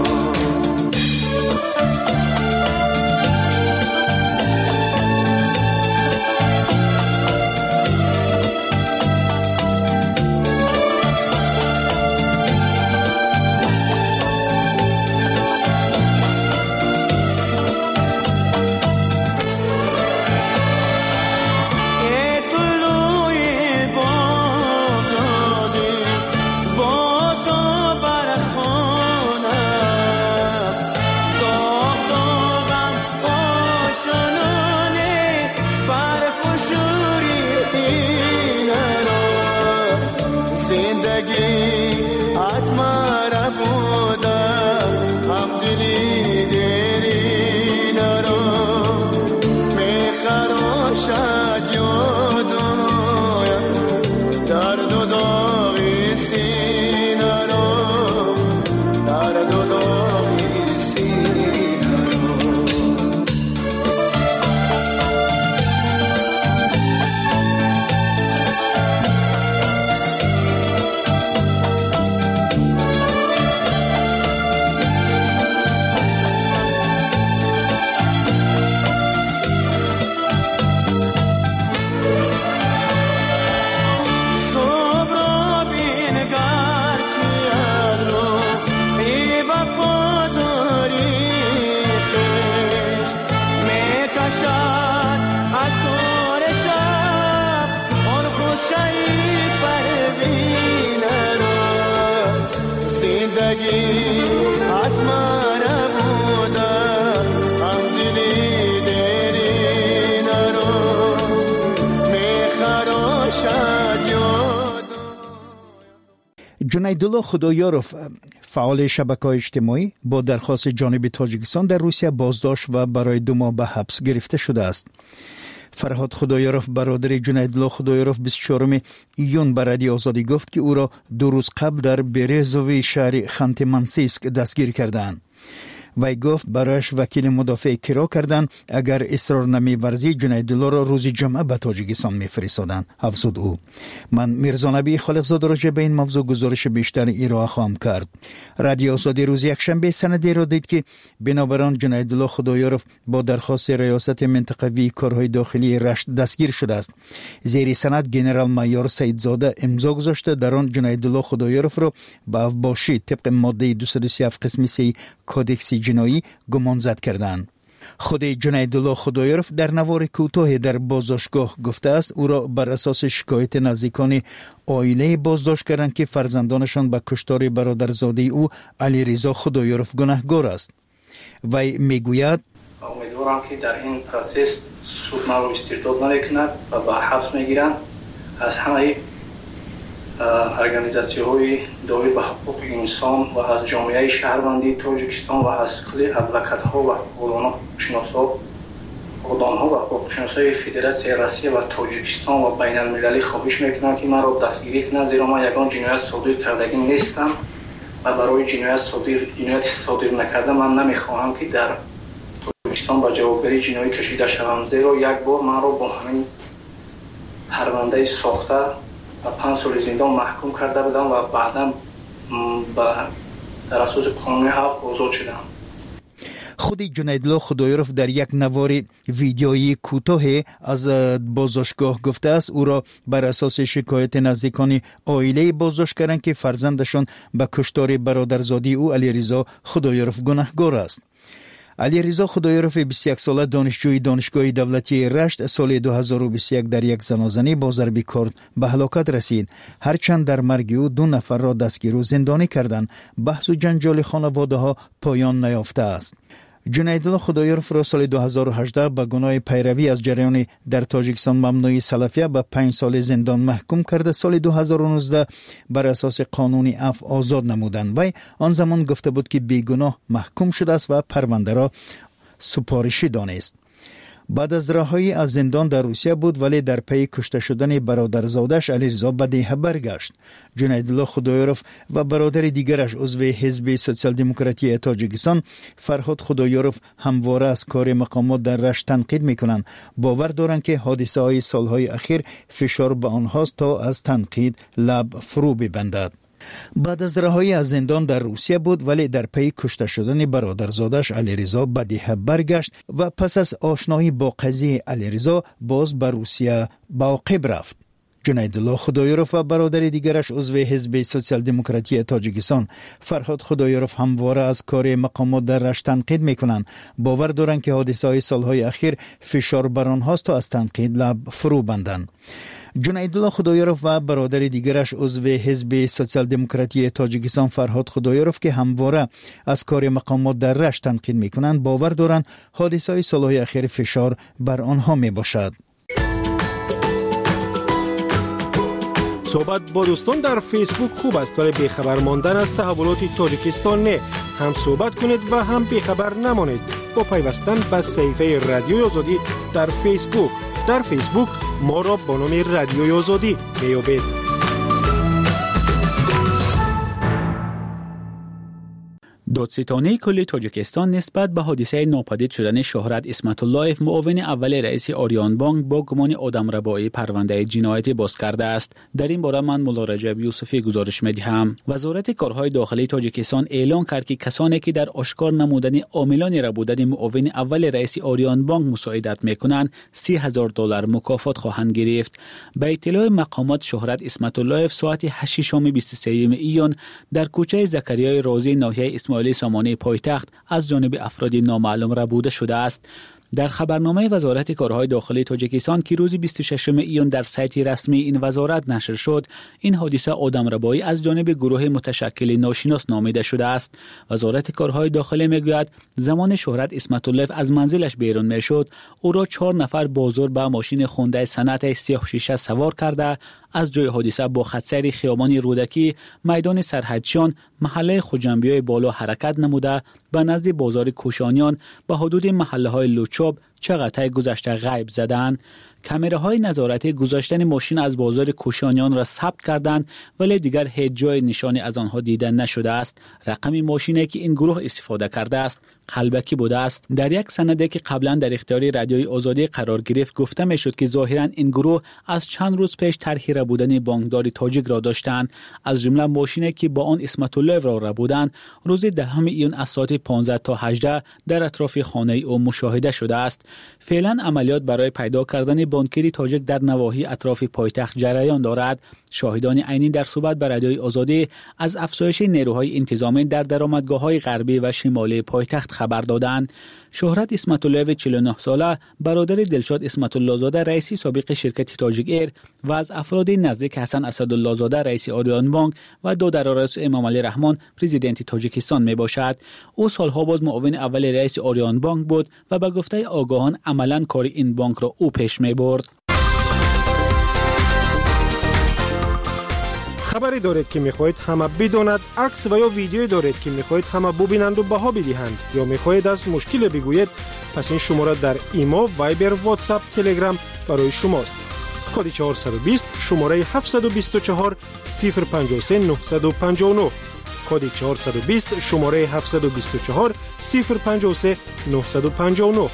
جنیدالله خدایاروف فعال شبکه‌های اجتماعی با درخواست جانب تاجیکستان در روسیه بازداشت و برای دو ماه به حبس گرفته شده است. فرهاد خدایاروف برادر جنیدالله خدایاروف بیست و چهارم ایون به رادیو آزادی گفت که او را دو روز قبل در برزوی شهر خانت-مانسیسک دستگیر کردند. وی گفت برایش وکیل مدافع کرا کردند اگر اصرار نمی‌ورزی جنیدالله را روز جمعه به تاجیکستان می‌فرستادند. افزود او. من میرزا نبی خالقزاد راجع به این موضوع گزارش بیشتر ارائه خواهم کرد. رادیو آزادی روز یکشنبه سندی را دید که بنابر آن جنیدالله خدایاروف با درخواست ریاست منطقوی کارهای داخلی رشت دستگیر شده است. زیر سند گنرال مایور سیدزاده امضا گذاشته در آن جنیدالله خدایاروف را به افباشی طبق ماده دویست و سی و هفت قسم سه کودکس جنایی گمانزد کردند. خود جنیدالله خدایاروف در نوار کوتاه در بازداشتگاه گفته است او را بر اساس شکایت نزدیکان عائله بازداشت کردند که فرزندانشان به کشتار برادرزاده او علیرضا خدایاروف گناهکار است. وی میگوید امیدوارم که در این پروسس سود ما رو استرداد نکنند و به حبس میگیرند. از همه ارگانیزاسیون‌های داوری به حقوق انسان و از جامعه شهروندی تاجیکستان و از کل ادوکات‌ها و قانون‌شناسان ارگان‌ها و حقوق‌شناسای فدراسیون روسیه و تاجیکستان و بین المللی خواهش می‌کنم که من را دستگیر کنند زیرا من یگان جنایت صادر کردگی نیستم و برای جنایت صادر جنایت صادر نکرده من نمی‌خواهم که در تاجیکستان به جوابداری جنایی کشیده شوم زیرا یک بار من را با همین پرونده ساخته و پنج سال زندان محکوم کرده بودم و بعداً در اساس قانون هفت آزاد شدم. خود جنیدالله خدایاروف در یک نوار ویدیویی کوتاه از بازداشتگاه گفته است او را بر اساس شکایت نزدیکان عائله بازداشت کردند که فرزندشان به کشتار برادرزاده او علیرضا خدایاروف گناهکار است. علیرضا خدایاروف بیست و یک ساله دانشجوی دانشگاه دولتی رشت سال دو هزار و بیست و یک در یک زنازنه با ضرب کارد به هلاکت رسید. هرچند در مرگ او دو نفر را دستگیر و زندانی کردند. بحث و جنجال خانواده ها پایان نیافته است. جنیدالله خدایاروف را سال دو هزار و هجده به گناه پیروی از جریان در تاجیکستان ممنوعی سلفیه به پنج سال زندان محکوم کرده. سال دو هزار و نوزده بر اساس قانون عفو آزاد نمودند. وی آن زمان گفته بود که بیگناه محکوم شده است و پرونده را سپارشی دانست. بعد از رهایی از زندان در روسیه بود ولی در پی کشته شدن برادرزادش علیرضا بدیهه برگشت. جنیدالله خدایارف و برادر دیگرش عضو حزب سوسیال دموکراتی تاجیکستان فرهاد خدایارف همواره از کار مقامات در رشت تنقید میکنند. باور دارند که حادثه های سالهای اخیر فشار به آنهاست تا از تنقید لب فرو ببندد. بعد از رهایی از زندان در روسیه بود ولی در پی کشته شدن برادرزادش علیرضا بدیهه برگشت و پس از آشنایی با قضیه علیرضا باز به روسیه عاقب رفت. جنیدالله خدایارف و برادر دیگرش عضو حزب سوسیال دموکراتی تاجیکستان فرهاد خدایارف همواره از کار مقامات در رشت تنقید میکنند. باور دارند که حادثه های سالهای اخیر فشار بر آنهاست تا از تنقید لب فرو بندند. جنیدالله خدایارف و برادر دیگرش عضو حزب سوسیال دموکراتی تاجیکستان فرهاد خدایارف که همواره از کار مقامات در رشت تنقید میکنند باور دارند حادثه های سالهای اخیر فشار بر آنها میباشد. صحبت با دوستان در فیسبوک خوب است ولی بیخبر ماندن از تحولات تاجیکستان نه. هم صحبت کنید و هم بیخبر نمانید با پیوستن به صفحه رادیوی آزادی در فیسبوک. در فیسبوک ما را با نام رادیوی آزادی میابید. دادستانی کل تاجیکستان نسبت به حادثه ناپدید شدن شهرت اسمت اللهیف معاون اول رئیس آریان بانک با گمان آدمربایی پرونده جنایتی باز کرده است. در این باره من مولا رجب یوسفی گزارش می‌دهم. وزارت کارهای داخلی تاجیکستان اعلام کرد که کسانی که در آشکار نمودن عاملان را بودن معاون اول رئیس آریان بانک مساعدت می‌کنند سی هزار دلار مکافات خواهند گرفت. به اطلاع مقامات شهرت اسمت اللهیف ساعت هشت شام بیست و سه ایون در کوچه زکریای رازی ناحیه اسماعیلی سامانه پایتخت از جانب افراد نامعلوم ربوده شده است. در خبرنامه وزارت کارهای داخلی تاجیکستان که روز بیست و ششم ایون در سایت رسمی این وزارت نشر شد، این حادثه آدمربایی از جانب گروه متشکل ناشناس نامیده شده است. وزارت کارهای داخلی میگوید زمان شهرت اسمت اللهیف از منزلش بیرون میشد، او را چهار نفر بازور به ماشین خونده صنعت سیاه شیشه سوار کرده از جای حادثه با خطسیر خیابان رودکی میدان سرحدچیان محله خوجنبیای بالا حرکت نموده به نزد بازار کوشانیان به حدود محله های لوچوب چغتای گذشته غیب زدند. کامراهای نظارتی گذاشتن ماشین از بازار کوشانیان را ثبت کردند ولی دیگر هیچ جای نشانی از آنها دیده نشده است. رقم ماشینی که این گروه استفاده کرده است قلبکی بوده است. در یک سندی که قبلا در اختیار رادیوی آزادی قرار گرفت گفته میشد که ظاهرا این گروه از چند روز پیش طرح ربودن بانکداری تاجیک را داشتند. از جمله ماشینی که با آن اسمت اللهیف را ربودند روز دهم ایون از ساعت پانزده تا هجده در اطراف خانه او مشاهده شده است. فعلا عملیات برای پیدا کردن بانکداری تاجیک در نواحی اطراف پایتخت جریان دارد. شاهدان عینی در صحبت با رادیوی آزادی از افزایش نیروهای انتظامی در درآمدگاه‌های غربی و شمالی پایتخت خبر دادند. شهرت اسمت اللهیف چهل و نه ساله برادر دلشاد اسمت الله زاده رئیس سابق شرکت تاجیک ایر و از افراد نزدیک حسن اسدالله زاده رئیس آریان بانک و دادرآرس امام علی رحمان پرزیدنت تاجیکستان می باشد. او سالها باز معاون اول رئیس آریان بانک بود و به گفته آگاهان عملاً کار این بانک را او پیش می برد. خبری دارید که میخواهید همه بداند، عکس و یا ویدیویی دارید که میخواهید همه ببینند و بها بدهند یا میخواهید از مشکل بگویید، پس این شماره در ایما، وایبر، واتساپ، تلگرام برای شماست. کد چهارصد و بیست شماره هفتصد و بیست و چهار صفر پنجاه و سه نهصد و پنجاه و نه. کد چهارصد و بیست شماره هفتصد و بیست و چهار صفر پنجاه و سه نهصد و پنجاه و نه.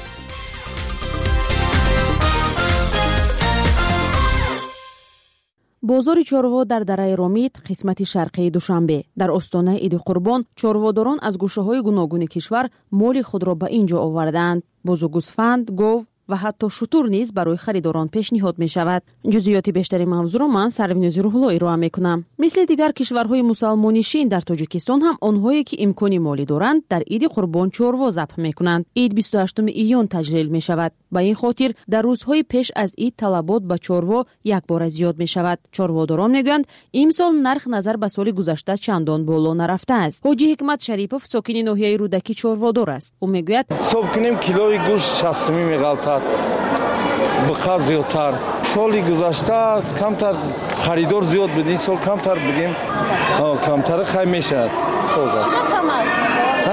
بازار چاروا در دره رامید قسمت شرقی دوشنبه در استانه عید قربان چارواداران از گوشه‌های گوناگون کشور مال خود را به اینجا آوردند. بز و گوسفند، گاو و حتی شتر نیز برای خریداران پیشنهاد می شود. جزئیات بیشتری موضوع را من سروینوزی روح‌الله ارائه می کنم. مثل دیگر کشورهای مسلمانی شین در تاجیکستان هم آنهایی که امکانی مالی دارند در عید قربان چاروا ذبح می کنند. عید بیست و هشتم ایون تجلیل می شود. با این خاطر در روزهای پیش از عید طلبات به چاروا یک بار زیاد می شود. چارواداران میگویند امسال نرخ نظر به سال گذشته چندان بالا نرفته است. حاجی حکمت شریپوف ساکن ناحیه رودکی چاروادار است. او میگوید صبح کنیم کیلوی گوشت شصت میغلطد. بقا زیادتر سالی گذشته کمتر خریدار زیاد بود، این سال کمتر بگیم کمتر خیلی میشه سازه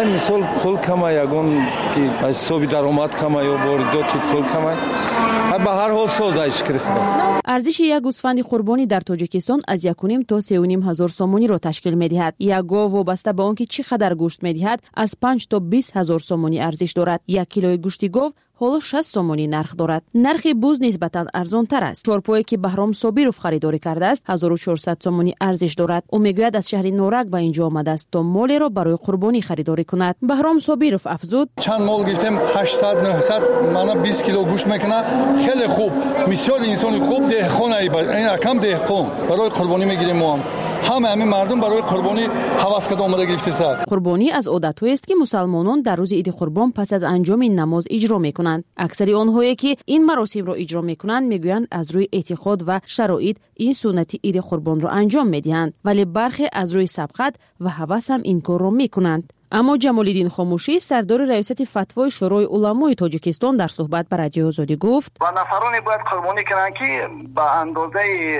همین سال پول کمه یگون که حسابی درآمد کمه یا واردات پول کمه به هر حال سازش کرده. ارزش یک گوسفند قربانی در تاجیکستان از یک و نیم تا سه و نیم هزار سومونی را تشکیل می‌دهد. یک گاو وابسته به آنکه چقدر گوشت می‌دهد از پنج تا بیست هزار سومونی ارزش دارد. یک کیلوی گوشت گاو حالا شصت سومونی نرخ دارد. نرخ بوز نسبتاً ارزان تر است. چارپایی که بهرام صابیروف خریداری کرده است هزار و چهارصد سومونی ارزش دارد. او میگوید از شهر نورک به اینجا آمده است تا مالی را برای قربانی خریداری کند. بهرام صابیروف افزود: چند مال گرفتیم هشتصد نهصد مانا بیست کیلو گوشت میکنه. خیلی خوب. بسیار انسان خوب دهقان ای این کم دهقان برای قربانی میگیریم ما هم. همه همین مردم برای قربانی هوس کرده اومده گرفته سر. قربانی از عادت‌هایی است که مسلمانان در روز عید قربان پس از انجام نماز اجرا میکنند. اکثر آنهایی که این مراسم را اجرا میکنند میگویند از روی اعتقاد و شرایط این سنت عید قربان را انجام میدهند، ولی برخی از روی سبقت و هوس هم این کار را میکنند. اما جمال الدین خاموشی سردار ریاست فتوای شورای علمای تاجیکستان در صحبت با رادیو آزادی گفت: و نفرانی باید قربانی کنند که به اندازه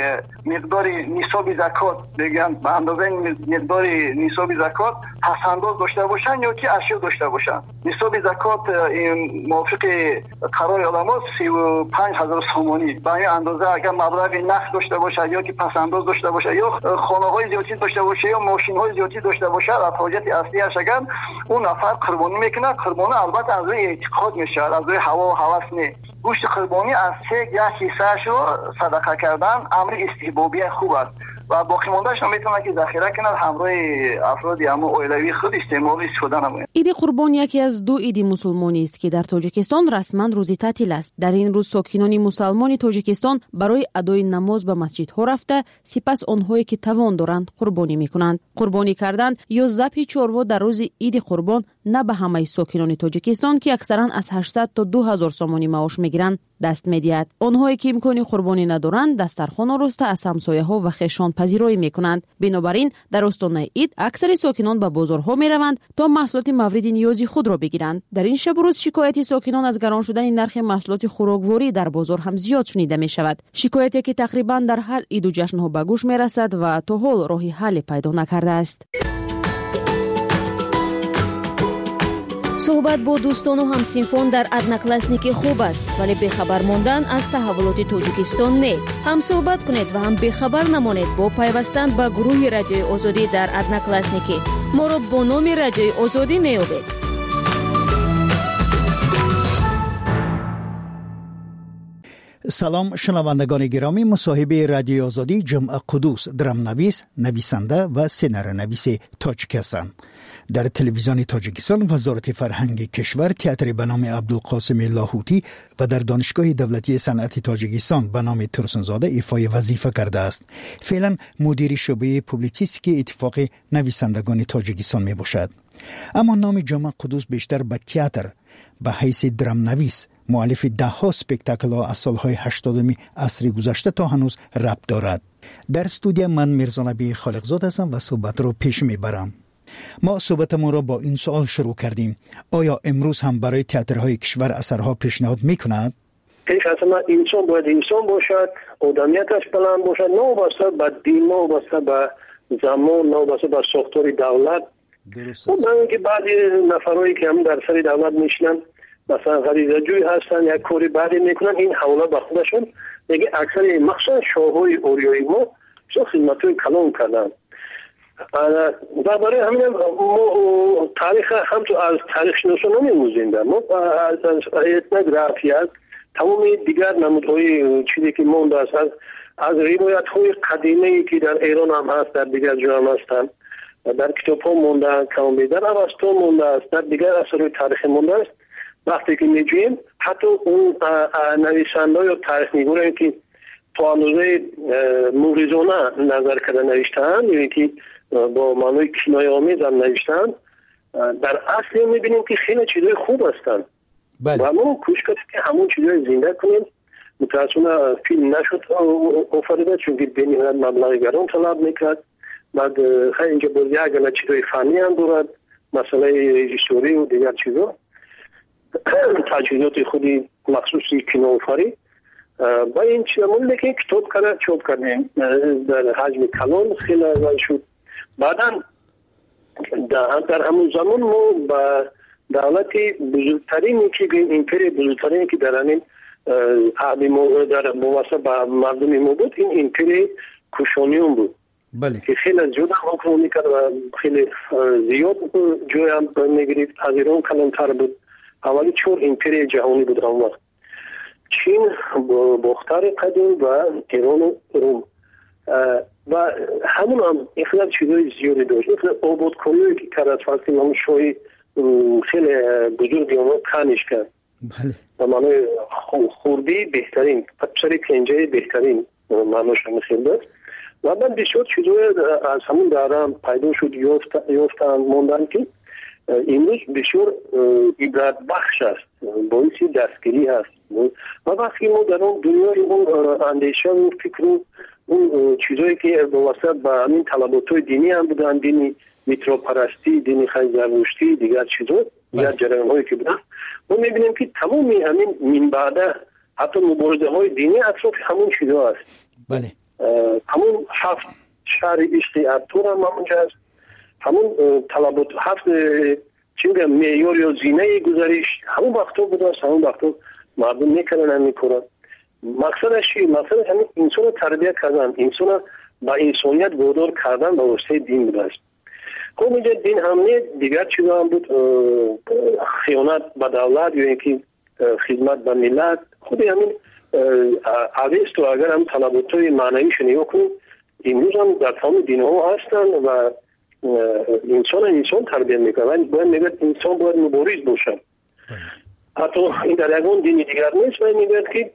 مقدار نصاب زکات بگن، به اندازه مقدار نصاب زکات پسنداز داشته باشند یا که اشیا داشته باشند. نصاب زکات این موافق قرار علما سی و پنج هزار سومانی. به این اندازه اگر مبلغ نقد داشته باشه یا که پسنداز داشته باشه یا خانه‌های زیادی داشته باشه یا ماشین‌های زیادی داشته باشه، حاجت اصلی اش اون نفر قربانی میکنه. قربانی البته از روی اعتقاد میشه، از روی هوا و هوس نه. گوشت قربانی از سه یک حصه‌اش رو صدقه کردن امر استحبابی خوب است و باقی مونده‌اش هم میتونه که ذخیره کنه همراه افراد اما اولوی خود استعمال استفاده نماید. عید قربان یکی از دو عید مسلمانی است که در تاجیکستان رسما روزی تعطیل است. در این روز ساکنان مسلمان تاجیکستان برای ادای نماز به مسجدها رفته، سپس آنهایی که توان دارند قربانی میکنند. قربانی کردن یا ذبح چاروا در روز عید قربان نه به همه ساکنان تاجیکستان که اکثرا از هشتصد تا دو هزار سومانی معاش میگیرند دست میدهد. آنهایی که امکان قربانی ندارند دسترخوان آراسته از همسایه‌ها و خویشان پذیرایی میکنند. بنابراین در استان عید اکثر ساکنان به بازارها میروند تا محصولات مورد نیازی خود را بگیرند. در این شب و روز شکایت ساکنان از گران شدن نرخ محصولات خوراکواری در بازار هم زیاد شنیده می شود. شکایتی که تقریبا در هر عید و جشن‌ها به گوش میرسد و تا حال راهی حل پیدا نکرده است. صحبت با دوستان و همسینفان در ادناکلاسنیکی خوب است، ولی بخبر ماندن از تحولات تاجیکستان نه. هم صحبت کنید و هم بخبر نمانید با پیوستن به گروه رادیوی آزادی در ادناکلاسنیکی. ما را با نام رادیوی آزادی میابید. سلام شنوندگان گرامی، مصاحبه رادیو آزادی جمعه قدوس درم نویس، نویسنده و سینار نویس تاجیکستان. در تلویزیون تاجیکستان وزارت فرهنگ کشور تئاتر به نام عبدالقاسم لاهوتی و در دانشگاه دولتی صنعت تاجیکستان به نام ترسنزاده ایفای وظیفه کرده است. فعلا مدیر شعبه پوبلیسیستی اتفاق نویسندگان تاجیکستان می باشد. اما نام جمعه قدوس بیشتر به تئاتر به حیث درم نویس مؤلف ده ها اسپکتاکل ها از سالهای هشتادم عصر گذشته تا هنوز ربط دارد. در استودیو من میرزانبی خالقزاد هستم و صحبت رو پیش میبرم. ما صحبتمون را با این سوال شروع کردیم: آیا امروز هم برای تئاترهای کشور اثرها پیشنهاد میکند؟ حتما انسان باید انسان باشد، آدمیتش بلند باشد، نه وابسته به دین، نه وابسته به زمان، نه وابسته به ساختار دولت. درست است. من که بعضی نفرایی که هم در سر دولت میشنن مثلا غریزه جوی هستن، یک کاری بعدی میکنن، این حواله به خودشون میگه اکثر مخصوصا شاههای اوریایی ما چه خدمتوی کلان کردن. و برای همین ما تاریخ هم تو از تاریخ شناسان نمیموزیم. ما از etnografia تمام دیگر نمودهای چیزی که مونده است از از روایت های قدیمی که در ایران هم هست، در دیگر جا هم هستند، در کتاب ها مونده است، کامل در اوستا مونده است، در دیگر اثرهای تاریخی مونده است. وقتی که میجویم حتی اون نویسنده یا تاریخ نگارانی که تا اندازه موریزانه نظر کرده نوشتن، یعنی که با معنای کنایه آمیز هم نوشتن، در اصل میبینیم که خیلی چیزای خوب هستن. بله. و ما کوشش کردیم که همون چیزای زنده کنیم. متاسفانه فیلم نشد آفریده چون که به نهایت مبلغ گران طلب میکرد. بعد خیلی اینجا باز یک گله چیزای فنی هم دارد، مسئله رژیسوری و دیگر چیزا، تجهیزات خودی مخصوصی کینوآفری. با این چیزمون که کتاب کرده چوب کردیم در حجم کلان خیلی اول شد. بعدا در همون زمان ما با دولت بزرگترینی که امپری بزرگترینی که در همین عهد ما در مواسط با مردم ما بود، این امپری کوشانیون بود. بله. که خیلی زیاد حکم میکرد و خیلی زیاد جای هم میگرفت. از ایران کلانتر بود. اولی چون امپری جهانی بود اون وقت. چین، باختر قدیم و ایران و روم و همون هم اخلاق چیزای زیادی داشت. اخلاق آبادکاری که کرد فقط همون شوی خیلی بزرگی اونو کنش کرد. بله. و معنی خوردی بهترین، پسری پنجه بهترین معناش هم خیلی داشت. و بعد بسیار چیزای از همون دارم پیدا شد یافتن موندن که امروز بسیار عبرت بخش است، باعث دستگیری هست. و وقتی ما در اون دنیای اون اندیشه و فکر و اون چیزایی که واسه با همین طلبات‌های دینی هم بودن، دینی میتروپرستی، دینی خیلی زرتشتی، دیگر چیزا، دیگر جریان‌هایی که بودن، ما می‌بینیم که تمام همین من بعد حتی مبارزه‌های دینی اطراف همون چیزا است. بله. همون هفت شهر عشق اتور هم همونجا است. همون طلبات هفت چی میگم معیار یا زینه گزارش همون وقتا بوده است. همون وقتا مردم میکنن همین کارا. مقصدش چی؟ مقصدش همین انسان رو تربیت کردن، انسان رو با انسانیت وادار کردن به واسطه دین بوده است. خب اینجا دین همه دیگر چیزا هم بود، خیانت به دولت یا اینکه خدمت به ملت. خود همین اویستو اگر هم طلبات‌های معنویش نگاه کنیم امروز هم در تمام دین‌ها هستن و انسان انسان تربیت میکنن. باید میگه انسان باید مبارز باشه. حتی این در یکون دینی دیگر نیست و میگه که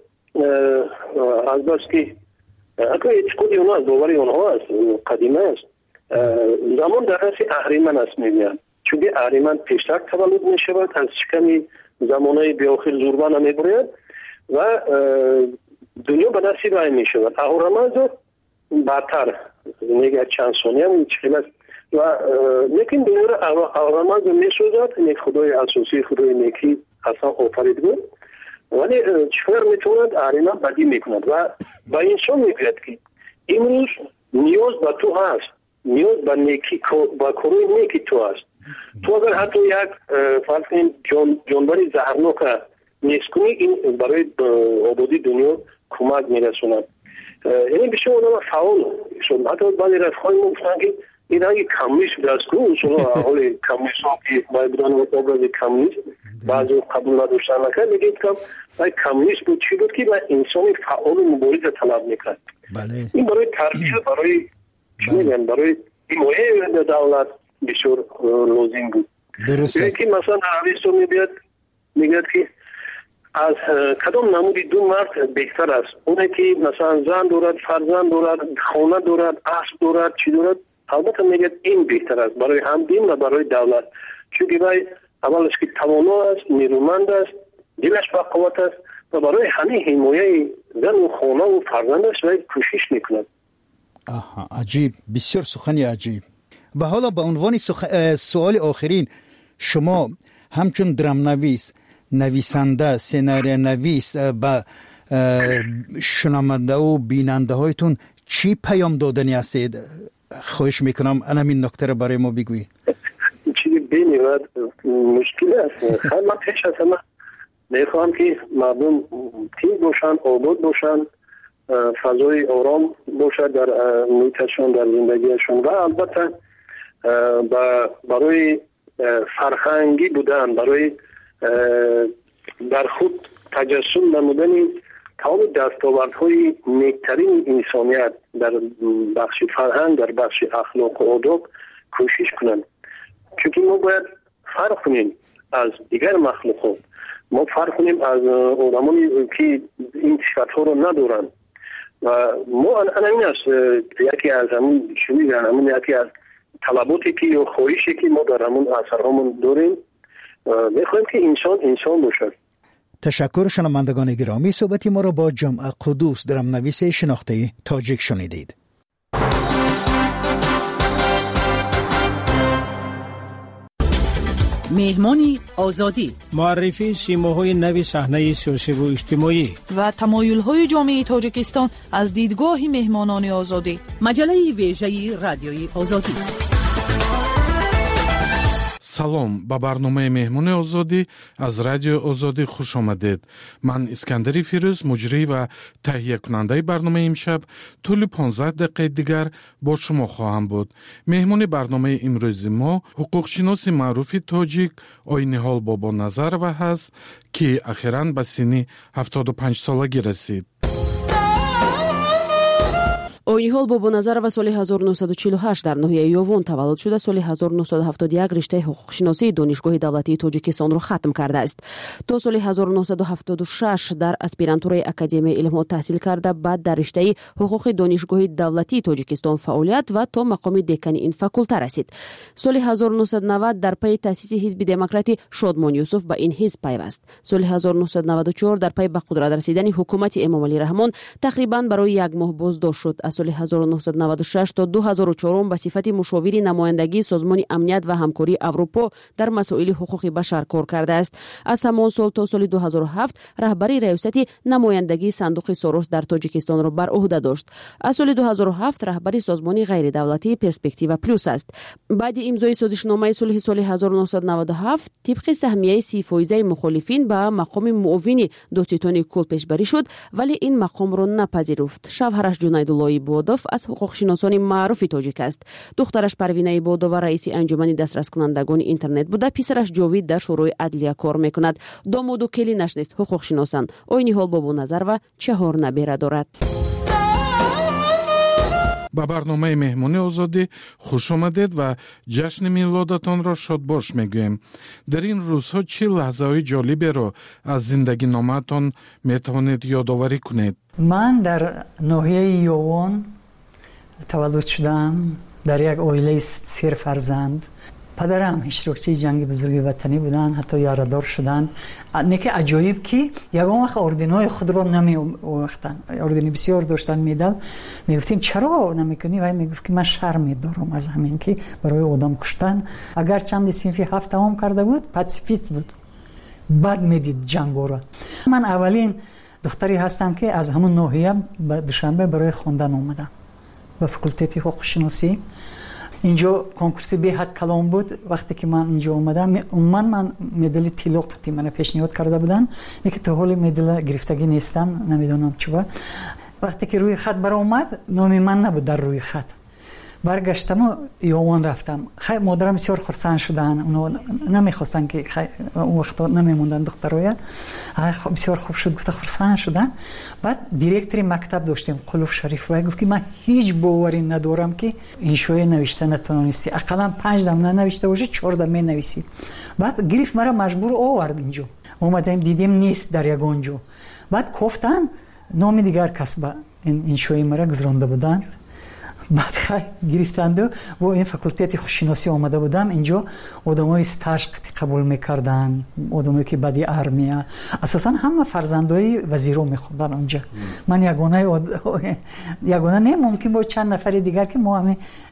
از بس که اگر اعتقادی اونها از باوری اونها است، قدیمه است، زمان در دست اهریمن است میگن. چون اهریمن پیشتر تولد میشود، از شکمی زمانهای بیاخر زوربان هم میبرید و دنیا به دستی رای میشود. اهورامزد بعدتر میگه چند ثانیه هم چیز است و لیکن دنیا را اهورامزد میسازد. یک خدای اساسی، خدای نیکی اصلا آفرید بود، ولی چطور میتوند اهریمن بدی میکند و با انسان میگوید که امروز نیاز به تو هست، نیاز به نیکی با کارهای نیکی تو هست. تو اگر حتی یک فرض کنیم جانوری زهرناک نیست کنی، این برای آبادی دنیا کمک میرسوند. یعنی بشه آدم فعال شد. حتی بعضی رفقای ما گفتن که این رنگ کمونیست دست کنه، اصلا حال کمونیست ها که باید بودن آبراز کمونیست بعضی قبول نداشتن نکرد، میگه که باید کمونیست بود. چی بود که باید انسانی فعال و مبارز طلب میکرد. بله. این برای تربیت، برای چی میگن، برای حمایه دولت بسیار لازم بود. درست است. که مثلا اویستو میگه میگه که از کدام نمودی دو مرد بهتر است؟ اونه که مثلا زن دارد، فرزند دارد، خانه دارد، اسب دارد، چی دارد؟ البته میگه این بهتر است برای هم دین و برای دولت. چون که باید اولش که توانا است، نیرومند است، دلش با قوت است و برای همه حمایه زن و خانه و فرزندش باید کوشش میکند. آها، عجیب، بسیار سخنی عجیب. و حالا به عنوان سخ... سوال آخرین، شما همچون درام نویس، نویسنده، سناریو نویس با شنونده و بیننده هایتون چی پیام دادنی هستید؟ خواهش میکنم همین نکته رو برای ما بگویید. چیزی بینید مشکل است. خیلی من پیش از همه میخوام که مردم تیز باشن، آباد باشن، فضای آرام باشد در محیطشون، در زندگیشون و البته برای فرهنگی بودن، برای در خود تجسم نمودن تمام دستاوردهای نیکترین انسانیت در بخش فرهنگ، در بخش اخلاق و آداب کوشش کنند. چون ما باید فرق کنیم از دیگر مخلوقات، ما فرق کنیم از آدمانی که این صفت‌ها رو ندارن و ما این است یکی از همون شمی گرن همون یکی از طلباتی که یا خواهشی که ما در همون اثرهامون داریم، میخوایم که انسان انسان باشد. تشکر. شنوندگان گرامی، صحبتی ما را با جمعه قدوس درام نویس شناخته تاجیک شنیدید. مهمانی آزادی، معرفی سیماهای نوی صحنه سیاسی و اجتماعی و تمایل‌های جامعه تاجیکستان از دیدگاه مهمانان آزادی. مجله ویژه رادیوی آزادی. салом, ба барномаи меҳмони озодӣ аз радио озодӣ хуш омадед. ман искандари фирӯз, муҷрӣ ва таҳиякунандаи барномаи имшаб тӯли понздаҳ дақиқаи дигар бо шумо хоҳам буд. меҳмони барномаи имрӯзи мо ҳуқуқшиноси маъруфи тоҷик Ойниҳол Бобоназарова ҳаст, ки ахиран ба синни ҳафтоду панҷсолагӣ расид. Ойниҳол Бобоназарова соли ҳазору нуҳсаду чилу ҳашт дар ноҳияи Ёвон таваллуд шуда, соли ҳазору нуҳсаду ҳафтоду як риштаи ҳуқуқшиносии Донишгоҳи давлатии Тоҷикистонро хатм кардааст. То соли ҳазору нуҳсаду ҳафтоду шаш дар аспирантураи Академияи илмҳо таҳсил карда, баъд дар риштаи ҳуқуқи Донишгоҳи давлатии Тоҷикистон фаъолият ва то мақоми декани ин факулта расид. Соли ҳазору нуҳсаду навад дар пайи таъсиси ҳизби демократи Шодмон Юсуф ба ин ҳизб пайваст. Соли ҳазору нуҳсаду наваду чор дар пайи ба қудрат расидани ҳукумати Эмомалӣ Раҳмон тақрибан барои як моҳ боздошт шуд. Аз соли ҳазору нуҳсаду наваду шаш то ду ҳазору чорум ба сифати мушовири намояндагии Созмони амният ва ҳамкории Аврупо дар масоили ҳуқуқи башар кор кардааст. Аз ҳамон сол то соли ду ҳазору ҳафт раҳбари раёсати намояндагии Сандуқи Сорос дар Тоҷикистонро бар уҳда дошт. Аз соли ду ҳазору ҳафт раҳбари Созмони ғайридавлатии Перспектива Плюс аст. Баъди имзои созишномаи сулҳи соли ҳазору нуҳсаду наваду ҳафт тибқи саҳмияи си фоизаи мухолифин ба мақоми муовини Додситони Кул пешбарӣ шуд, вале ин мақомро напазируфт. Шавҳараш Ҷунайдулло Ибодов аз ҳуқуқшиносони маъруфи тоҷик аст. духтараш Парвина Ибодова раиси анҷумани дастраскунандагони интернет буда, писараш Ҷовид дар шӯрои адлия кор мекунад. Домоду келинаш нест ҳуқуқшиносанд. Ойниҳол Бобоназарова чаҳор набера дорад. ба барномаи меҳмони озодӣ хуш омадед ва ҷашни милодатонро шодбош мегӯем. дар ин рӯзҳо чӣ лаҳзаҳои ҷолиберо аз зиндагиномаатон метавонед ёдоварӣ кунед? ман дар ноҳияи Ёвон таваллуд шудам, дар як оилаи сер фарзанд. падарам иштирокчии ҷанги бузурги ватанӣ буданд, ҳатто ярадор шуданд. неки аҷоиб ки ягон вақт орденҳои худро намеовахтанд. ордени бисёр доштанд, медал. мегуфтем чаро намекунӣ? вай мегуфт ки ман шарм медорам аз ҳамин ки барои одам куштан. агар чанди синфи ҳафт тамом карда буд, пацифист буд, бад медид ҷангоро. ман аввалин духтаре ҳастам ки аз ҳамон ноҳия ба Душанбе барои хондан омадам ба факултети ҳуқуқшиносӣ. инҷо конкурси беҳад калон буд. вақте ки ман инҷо омадам, умуман ман медали тилоқати мана пешниҳод карда буданд, неки то ҳоли медала гирифтагӣ нестам, намедонам чӣ ба. вақте ки рӯи хат баромад, номи ман набуд дар рӯи хат. баргаштаму Ёвон рафтам. хай модарам бисёр хурсанд шуданд. оно намехостанд ки хай он вақто намемонданд духтароя. ай бисёр хуб шуд, гуфта хурсанд шуданд. баъд директори мактаб доштем, Қулуф Шариф, вай гуфт ки ман ҳеҷ боварӣ надорам ки иншоӣ навишта натавонисти. ақаллан панҷ дам нанавишта бошӣ, чор дам менависӣ. баъд гирифт мара маҷбур овард инҷо. омадем дидем нест дар ягон ҷо. баъд кофтан номи дигар кас ба иншоӣ мара гузаронда буданд. баъд хай гирифтанду бо ин факултети хушиносӣ омада будам. инҷо одамои стаж қабул мекарданд, одамое ки баъди армия. асосан ҳама фарзандои вазиро мехондан онҷа. ман ягонаи ягона не, мумкин бо чанд нафари дигар ки мо ҳами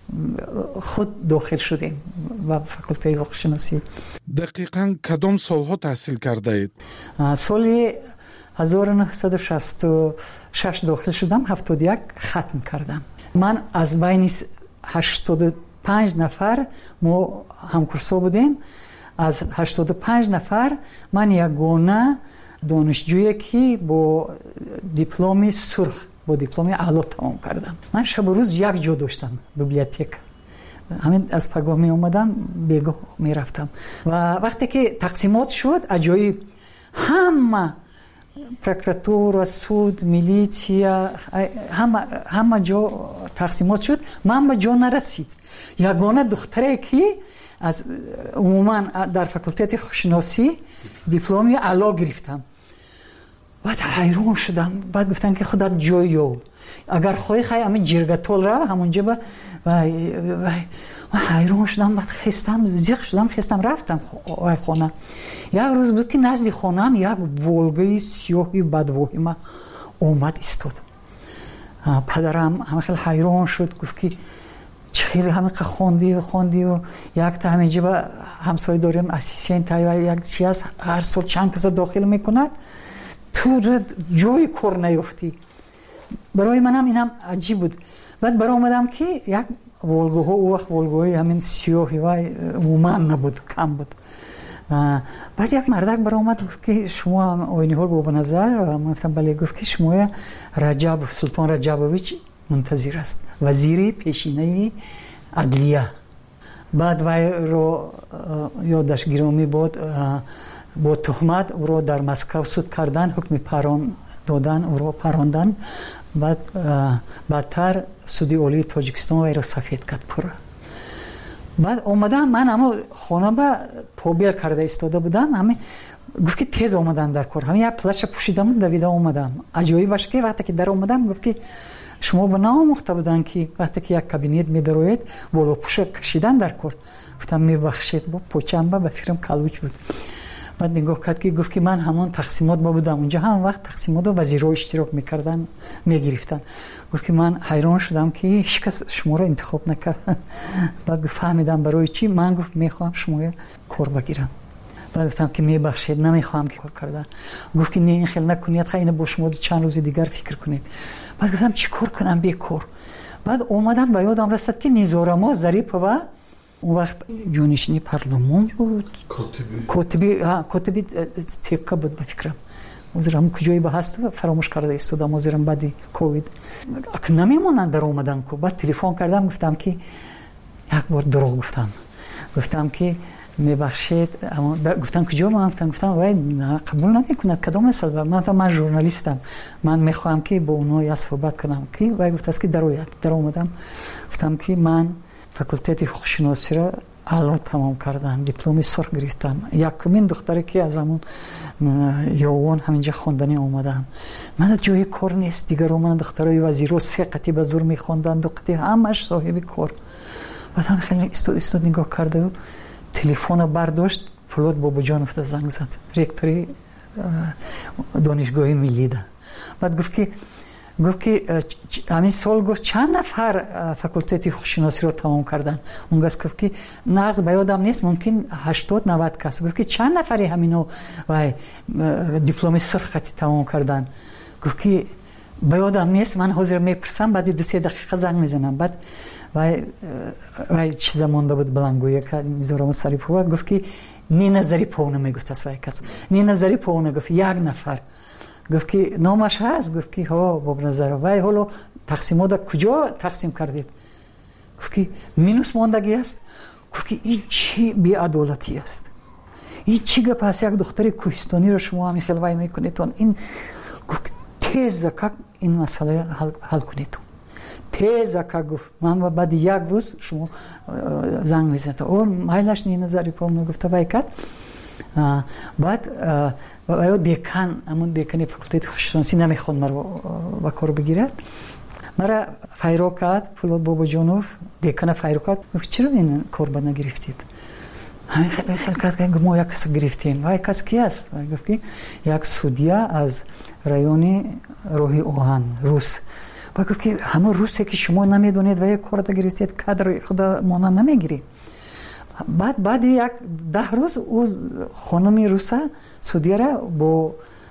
худ дохил шудем ба факултаи ҳуқуқшиносӣ. дақиқан кадом солҳо таҳсил кардаед? соли ҳазору нуҳсаду шасту шаш дохил шудам, ҳафтоду як хатм кардам. ман аз байни ҳаштоду панҷ нафар мо ҳамкурсо будем. аз ҳаштоду панҷ нафар ман ягона донишҷӯе ки бо дипломи сурх, бо дипломи аъло тамом кардам. ман шабу рӯз як ҷо доштам, библиотека. ҳамин аз пагоҳ меомадам, бегоҳ мерафтам. ва вақте ки тақсимот шуд, аҷоиб ҳама прокуратура, суд, милитсия, ҳама ҷо тақсимот шуд. ман ба ҷо нарасид. ягона духтаре ки аз умуман дар факултети хушиносӣ дипломи аъло гирифтам. баъд ҳайрон шудам. баъд гуфтам ки худат ҷой ёв, агар хоҳӣ хай ҳамин ҷиргатол рав ҳамонҷа ба. ҳайрон шудам. баъд хестам, зиқ шудам, хестам рафтам хона. як рӯз буд ки назди хонаам як волгаи сиёҳи бадвоҳима омад истод. падарам ҳамахел ҳайрон шуд, гуфт ки чӣ хеле ҳамиқа хондию хондию. якта ҳаминҷа ба ҳамсоя дорем, ассистента як чи аст, ҳар сол чанд каса дохил мекунад, ту ҷои кор наёфтӣ. барои манам инам аҷиб буд. баъд баромадам ки як волгоҳо у вақт волгоҳои ҳамин сиёҳи вай умуман набуд, кам буд. баъд як мардак баромад гуфт ки шумо Ойниҳол Бобоназар? Ман гуфтам бале. Гуфт ки шумо Раҷабов, Султон Раҷабович мунтазир аст, вазири пешинаи адлия. баъд вайро ёдаш гиромӣ бод, бо тӯҳмат ӯро дар Москав суд кардан, ҳукми парон додан, ӯро парондан. баъд баъдтар суди олии Тоҷикистон вайро сафед кард пура. баъд омадам, ман ҳамо хона ба побел карда истода будам. ҳами гуфт ки тез омадан дар кор. ҳами як плаша пӯшидам, давида омадам. аҷоибаш ки вақте ки дар омадам, гуфт ки шумо ба наомӯхта будан ки вақте ки як кабинет медароед болопӯша кашидан дар кор? гуфтам мебахшед, бо почам ба фикрам калуч буд. баъд нигоҳ кард ки гуфт ки ман ҳамон тақсимот ба будам. унҷа ҳамон вақт тақсимотро вазирҳо иштирок мекардан, мегирифтан. гуфт ки ман ҳайрон шудам ки ҳеҷ кас шуморо интихоб накард. баъд гуфт фаҳмидам барои чӣ. ман гуфт мехоҳам шуморо кор багирам. баъд гуфтам ки мебахшед, намехоҳам ки кор кардан. гуфт ки не, ин хел накунед, хайна бо шумо чанд рӯзи дигар фикр кунед. баъд гуфтам чӣ кор кунам бекор. баъд омадам, ба ёдам расад ки Низорамо Зарипова он вақт ҷонишини парлумон буд, котиби котиби тепка буд ба фикрам. ҳозирам куҷое ба ҳаст фаромӯш карда истодам. ҳозирам баъди ковид намемонанд дар омадан ку. баъд телефон кардам, гуфтам ки як бор дурӯғ гуфтам. гуфтам ки мебахшед. гуфтам куҷо? ман гуфтам гуфтам вай қабул намекунад. кадом масъала? ман гуфтам ман журналистам, ман мехоҳам ки бо онҳо як суҳбат кунам. ки вай гуфтааст ки дарояд. дар омадам. гуфтам ки ман факултети ҳуқуқшиносиро аъло тамом кардам, дипломи сурх гирифтам. якумин духтаре ки аз ҳамон ёвон ҳаминҷа хонданӣ омадам. ман аз ҷои кор нест. дигар омаданд духтарои вазирҳо се қати ба зур мехонданд, ду қати ҳамаш соҳиби кор. баъд ҳам хеле истод истод нигоҳ карда телефонро бардошт. Фулод Бобоҷоновда занг зад, ректори донишгоҳи миллида. баъд гуфт ки гуфт ки ҳамин сол гуфт чанд нафар факултети ҳуқуқшиносиро тамом кардан? он гас гуфт ки нағз ба ёдам нест, мумкин ҳаштод навад кас. гуфт ки чанд нафари ҳамино вай дипломи сурх хати тамом кардан? гуфт ки ба ёдам нест, ман ҳозир мепурсам, баъди ду се дақиқа занг мезанам. баъд вай вай чиза монда буд баландгӯя ка Низорамо Зарипова. гуфт ки Нина Зариповна мегуфтаст вай кас. Нина Зариповна гуфт як нафар. гуфт ки номаш ҳаст? гуфт ки ҳо Бобназаров. вай ҳоло тақсимота куҷо тақсим кардед? гуфт ки минус мондагӣ аст. гуфт ки ин чӣ беадолатӣ аст? ин чӣ гап аст? як духтари кӯҳистониро шумо ҳамин хел вай мекунедтон. ин гуфт теза как ин масъала ҳал кунедтон. теза как гуфт. ман баъди як рӯз шумо занг мезанед. о майлаш Нина Зариповна гуфта вай кард. баъд ё декан, ҳамон декани факултети ҳуқуқшиносӣ намехонд маро ба кор бигирад. мара файро кард Фулод Бобоҷонов, декана файро кард. гуфт чиро ин кор ба нагирифтед? ҳамин хел хел кард ки мо як каса гирифтем. вай кас ки аст? вай гуфт ки як судя аз райони роҳи оҳан, рус. вай гуфт ки ҳамон русе ки шумо намедонед вай корда гирифтед, кадри худа мона намегирӣ. баъд баъди як даҳ рӯз ӯ хонуми руса судяра бо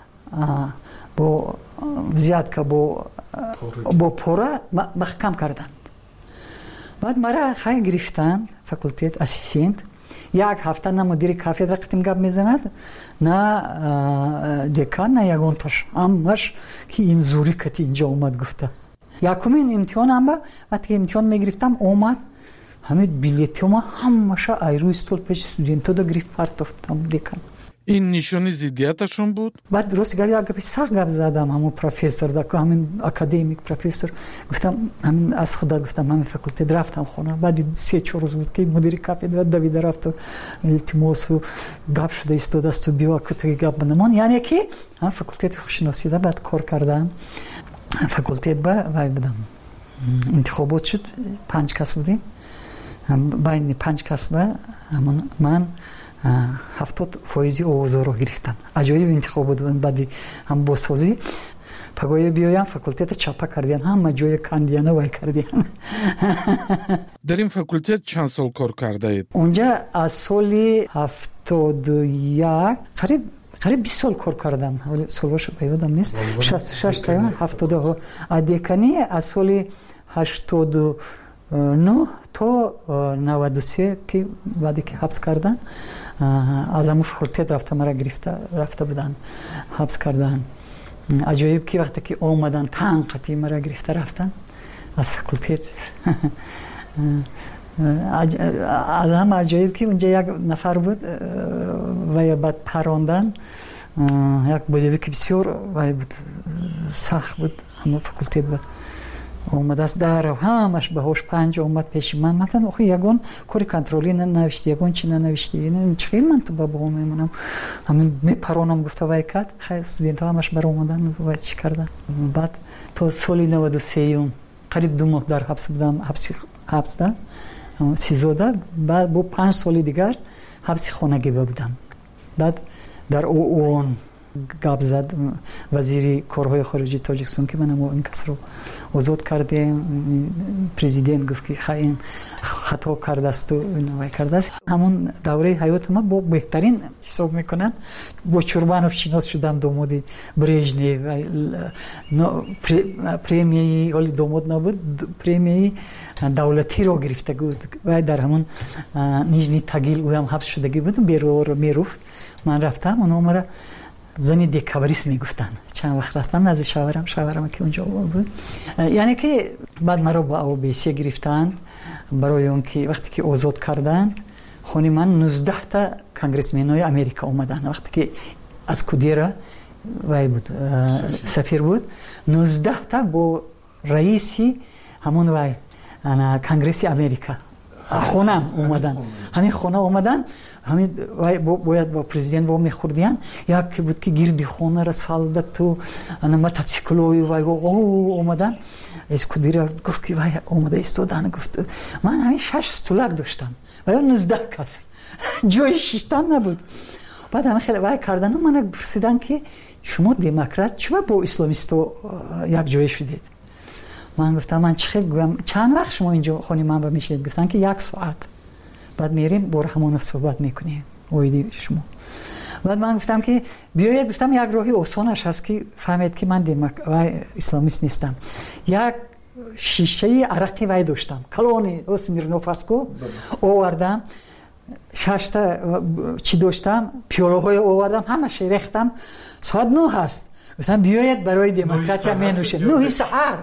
бо взятка бо бо пора маҳкам карданд. баъд мара хай гирифтанд факултет ассистент. як ҳафта на мудири кафедра қитим гап мезанад, на декан, на ягонташ. ҳамаш ки ин зӯрӣ кати инҷа омад гуфта. якумин имтиҳонам ба вақте ки имтиҳон мегирифтам омад. ҳамин билетима ҳамаша айрӯи стол пеши студентода гирифт партофтам декан. ин нишони зиддияташон буд? баъд рости гап як гапи сахт гап задам ҳамон профессор дако, ҳамин академик профессор. гуфтам ҳамин аз худа гуфтам ҳамин факултет рафтам хона. баъди се чор рӯз буд ки мудири кафедра давида рафту илтимосу гап шуда истодасту биё кутаги гап банамон. яъне ки ҳам факултети ҳуқуқшиносида баъд кор кардам. факултет ба вай будам. интихобот шуд, панҷ кас будем. байни панҷ кас ба ман ҳафтод фоизи овозҳоро гирифтам. аҷоиб интихоб буд. баъди ҳам босозӣ пагоя биёям факултета чапа кардиан, ҳама ҷоя кандияна вай кардиан. дар ин факултет чанд сол кор кардаед? онҷа аз соли ҳафтоду як қариб қариб бист сол кор кардам. солҳош ба ёдам нест. шасту шаш та ҳафтоду. а декани аз соли ҳаштоду نه تا نود و سه که بعدی که حبس کردن از همون فاکولته رفته مرا گرفته رفته بودن حبس کردن. عجایب که وقتی که آمدن تنقتی مرا گرفته رفتن از فاکولته. از هم عجایب که اونجا یک نفر بود و بعد پراندن یک بودی که بسیار و بود سخت بود همون فاکولته بود اومد از در همش به هوش پنج اومد پیش من مثلا آخه یگون کاری کنترلی ننوشتی یگون چی ننوشتی نه چی من تو بابا میمونم همین میپرونم گفته وای کات خیلی استودنت ها همش بر اومدن و چی کردن. بعد تو سال نود و سه قریب دو ماه در حبس بودم حبس حبس ده سیزده بعد با پنج سال دیگر حبس خانگی بودم. بعد در اون گپ زد وزیر کارهای خارجی تاجیکستان که من این کس رو آزاد کردیم. پرزیدنت گفت که خیلی خطا کرده است و نوای کرده است. همون دوره حیات ما با بهترین حساب میکنن. با چوربانوف شناس شدم دامادی برژنیو پریمیه ولی داماد نبود پریمیه دولتی رو گرفته بود و در همون نیژنی تاگیل او هم حبس شدگی بود بیرو میرفت. من رفتم اونها مرا زنی دیکابریس میگفتن. چند وقت رفتم نزد شاورم شاورم که اونجا بود. یعنی که بعد مرا با او بیسی گرفتند برای اون که وقتی که آزاد کردند خونی من نوزده تا کنگرسمنای امریکا اومدن. وقتی که از کودیرا وای بود سفیر بود نوزده تا با رئیسی همون وای انا کنگرس امریکا خونم اومدن. همین خونه اومدن همین باید با پرزیدنت با میخوردیان یک بود که گیردی خونه را سالدت تو انا موتورسیکلوی وای او اومدن از کودیرا گفت که وای اومده استودن گفت من همین شش استولک داشتم و یا نوزده کس جای شیشتن نبود. بعد همه خیلی وای کردن من پرسیدن که شما دموکرات چرا با اسلامیستو یک جای شدید؟ من گفتم من چه خیلی چند وقت شما اینجا خونی من با میشید؟ گفتن که یک ساعت. بعد میریم با همون صحبت میکنیم اویدی شما. بعد من گفتم که بیاید گفتم یک راهی آسانش هست که فهمید که من دموکرات اسلامیست نیستم. یک شیشه عرقی وای داشتم کلونی اسمیرنوفاسکو آوردم شش تا چی داشتم پیاله های آوردم همش ریختم ساعت نه هست. گفتم بیاید برای دموکرات می نوشیم نه سحر.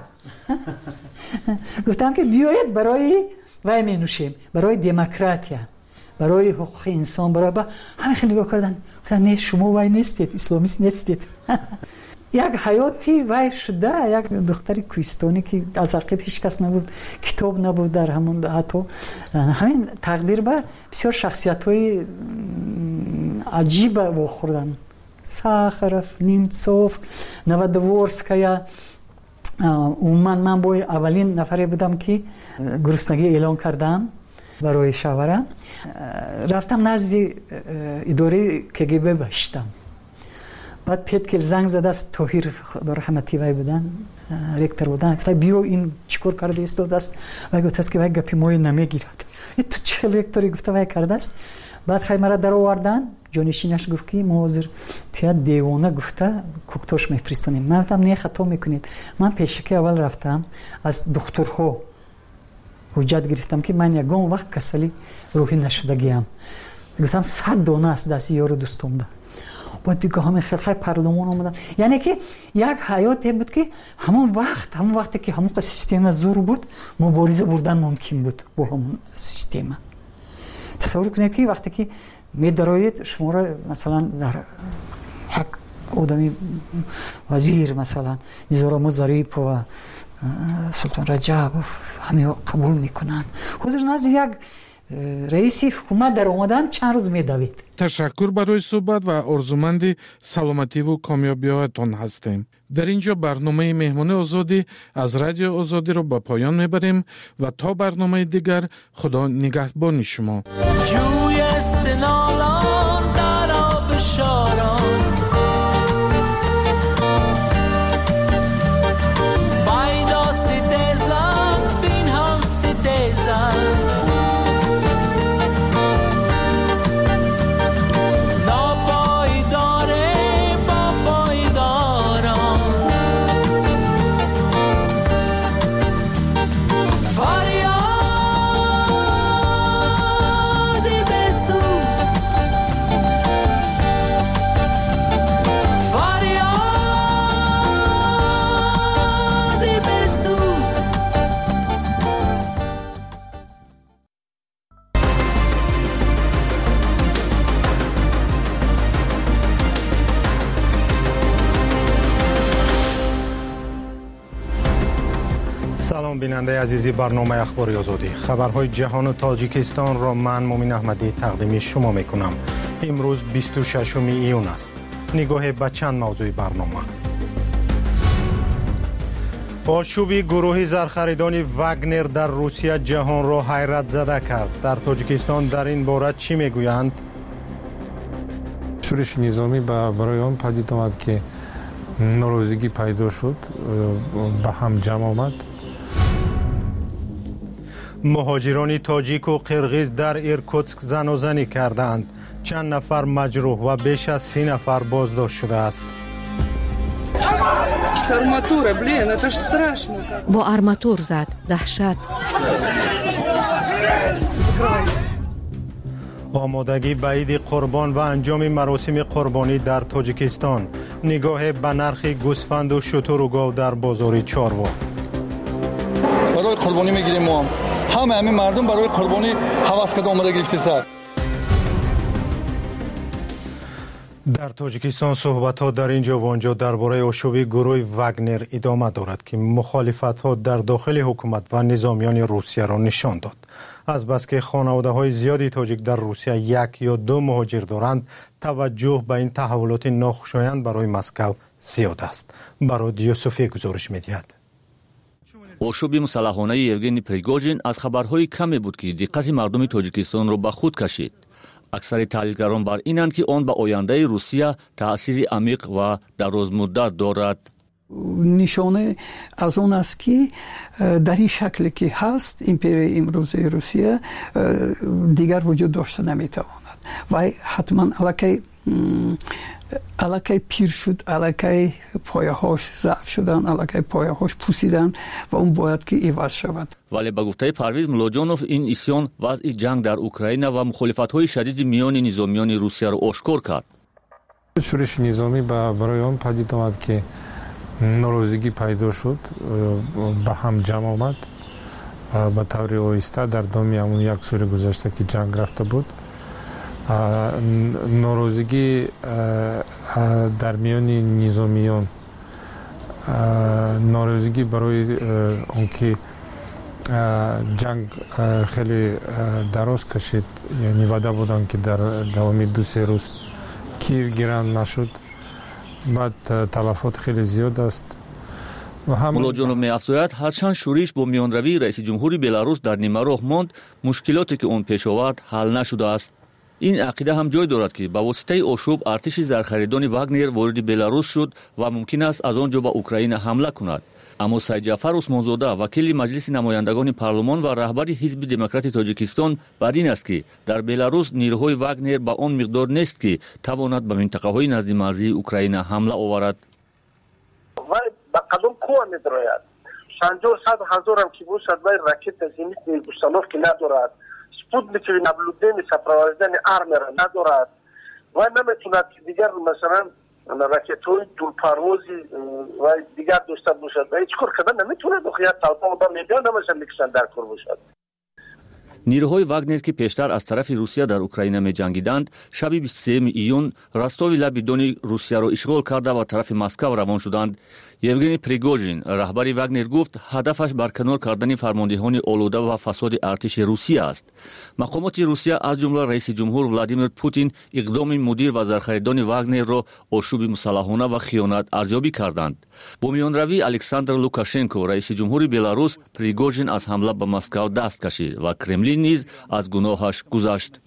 گفتم که بیاید برای وای می نوشیم برای دموکراتیا برای حقوق انسان برای با همه خیلی نگاه کردن گفتن نه شما وای نیستید اسلامیست نیستید. یک حیاتی وای شده یک دختری کوهستانی که از عقب هیچ کس نبود کتاب نبود در همون حتی همین تقدیر به بسیار شخصیت‌های عجیب واخوردن. ساخرف نیمتسوف نوادورسکایا من من با اولین نفری بودم که گرسنگی اعلان کردم برای شاوره. رفتم نزد اداره کگب باشتم. بعد پیت که زنگ زده است طاهر خدا رحمتی وای بودن رکتر بودن گفت بیو این چیکار کرده است دست و گفت است که وای گپی مو نمیگیرد تو چه رکتری گفت وای کرده است. بعد خیلی مرا در آوردن جانشینش گفت که ما حاضر تیا دیوانه گفته کوکتوش میفرستونیم. من گفتم نه خطا میکنید. من پیشکی اول رفتم از دکترها حجت گرفتم که من یگان وقت کسلی روحی نشدگیم. گفتم صد دانه است دست یارو دوستم ده. بعد دیگه همه خیلی خیلی پارلمان آمدن. یعنی که یک حیاتی بود که همون وقت همون وقتی که همون سیستم زور بود مبارزه بردن ممکن بود با همون سیستم. تصور کنید که وقتی که می دراید شما را مثلا در یک آدمی وزیر مثلا نظام ظریف و سلطان رجب همه قبول میکنن حضور نزد یک رئیس حکومت در اومدن چند روز میدوید. تشکر برای صحبت و آرزومند سلامتی و کامیابی‌هایتان هستیم. در اینجا برنامه مهمان آزادی از رادیو آزادی رو به پایان میبریم و تا برنامه دیگر خدا نگهبان شما. جوی استنالان در آب شاران بایدا سیدزن بین ها سیدزن فریاد سلام بیننده عزیزی برنامه اخباری آزادی. خبرهای جهان و تاجیکستان را من مومن احمدی تقدیم شما میکنم. امروز بیست و ششم ایون است. نگاه به چند موضوع برنامه. آشوب گروه زرخریدان واگنر در روسیه جهان را حیرت زده کرد. در تاجیکستان در این باره چی میگویند؟ شورش نظامی برای آن پدید آمد که ناراضگی پیدا شد، به هم جمع آمد. مهاجران تاجیک و قرغیز در ایرکوتسک زنازنی کردند. چند نفر مجروح و بیش از سی نفر بازداشت شده است. با ارماتور زد. دهشت. آمادگی به عید قربان و انجام مراسم قربانی در تاجیکستان. نگاه به نرخ گوسفند و شتر و گاو در بازار چاروا. برای قربانی میگیریم ما هم. همه همین مردم برای قربانی هوس کرده آماده گرفته سر. در تاجیکستان صحبت‌ها در اینجا و آنجا درباره آشوب گروه واگنر ادامه دارد که مخالفت‌ها در داخل حکومت و نظامیان روسیه را نشان داد. از بس که خانواده‌های زیادی تاجیک در روسیه یک یا دو مهاجر دارند، توجه به این تحولات ناخوشایند برای مسکو زیاد است. برای یوسفی گزارش می‌دهد. آشوب مسلحانه یوگنی پریگوژین از خبرهای کمی بود که دقت مردم تاجیکستان را به خود کشید. اکثر تحلیلگران بر اینند که آن به آینده روسیه تأثیر عمیق و درازمدت دارد. نشانه از اون است که در این شکلی که هست امپرای امروزی روسیه دیگر وجود داشته نمیتواند و حتما الکی الکی پیر شد، الکی پایه‌هاش ضعف شدن، الکی پایه‌هاش پوسیدن و اون باید که عوض شود. ولی به گفته پرویز ملاجانوف این اسیان وضع جنگ در اوکراین و مخالفت‌های شدید میان نظامیان روسیه را آشکار کرد. شورش نظامی برای آن پدید آمد که ناراضگی پیدا شد، به هم جمع آمد به طور آهسته در دامی همون یک سال گذشته که جنگ رفته بود. ناراضگی در میان نظامیان، ناراضگی برای آنکه جنگ خیلی دراز کشید، یعنی وعده بودن که در دوام دو سه روز کیف گیرند نشد، بعد تلفات خیلی زیاد است. ملاجانوف می‌افزاید هرچند شورش با میانروی رئیس جمهوری بلاروس در نیمه راه ماند، مشکلاتی که اون پیش آورد حل نشده است. این عقیده هم جای دارد که با واسطه آشوب ارتش زرخریدان واگنر وارد بلاروس شد و ممکن است از آنجا به اوکراین حمله کند. اما سید جعفر عثمانزاده وکیل مجلس نمایندگان پارلمان و رهبر حزب دموکرات تاجیکستان بر این است که در بلاروس نیروهای واگنر با آن مقدار نیست که تواند به منطقه‌های نزد مرزی اوکراین حمله آورد. و با قدم کوه می‌دراید. پنجاه صد هزار هم که بود صدای راکت زمینی نیروگستانوف که ندارد. سپوتنیک نبلودنی سپروازدن آرمی را ندارد و نمیتوند دیگر مثلا راکت‌های دور پروازی و دیگر داشته باشد و هیچ کار کردن نمیتوند بخیات تاوتا و با میلیون نمیشه میکشن در کار باشد. نیروهای واگنر که پیشتر از طرف روسیه در اوکراین می جنگیدند، شب بیست و سوم ایون راستاوی لب دون روسیه را اشغال کرده و طرف مسکو روان شدند. یوگنی پریگوژین رهبر واگنر گفت هدفش برکنار کردن فرماندهان آلوده و فساد ارتش روسیه است. مقامات روسیه از جمله رئیس جمهور ولادیمیر پوتین اقدام مدیر و زرخریدان واگنر را آشوب مسلحانه و خیانت ارزیابی کردند. با میانروی الکساندر لوکاشنکو رئیس جمهور بلاروس، پریگوژین از حمله به مسکو دست کشید و کرملین نیز از گناهش گذشت.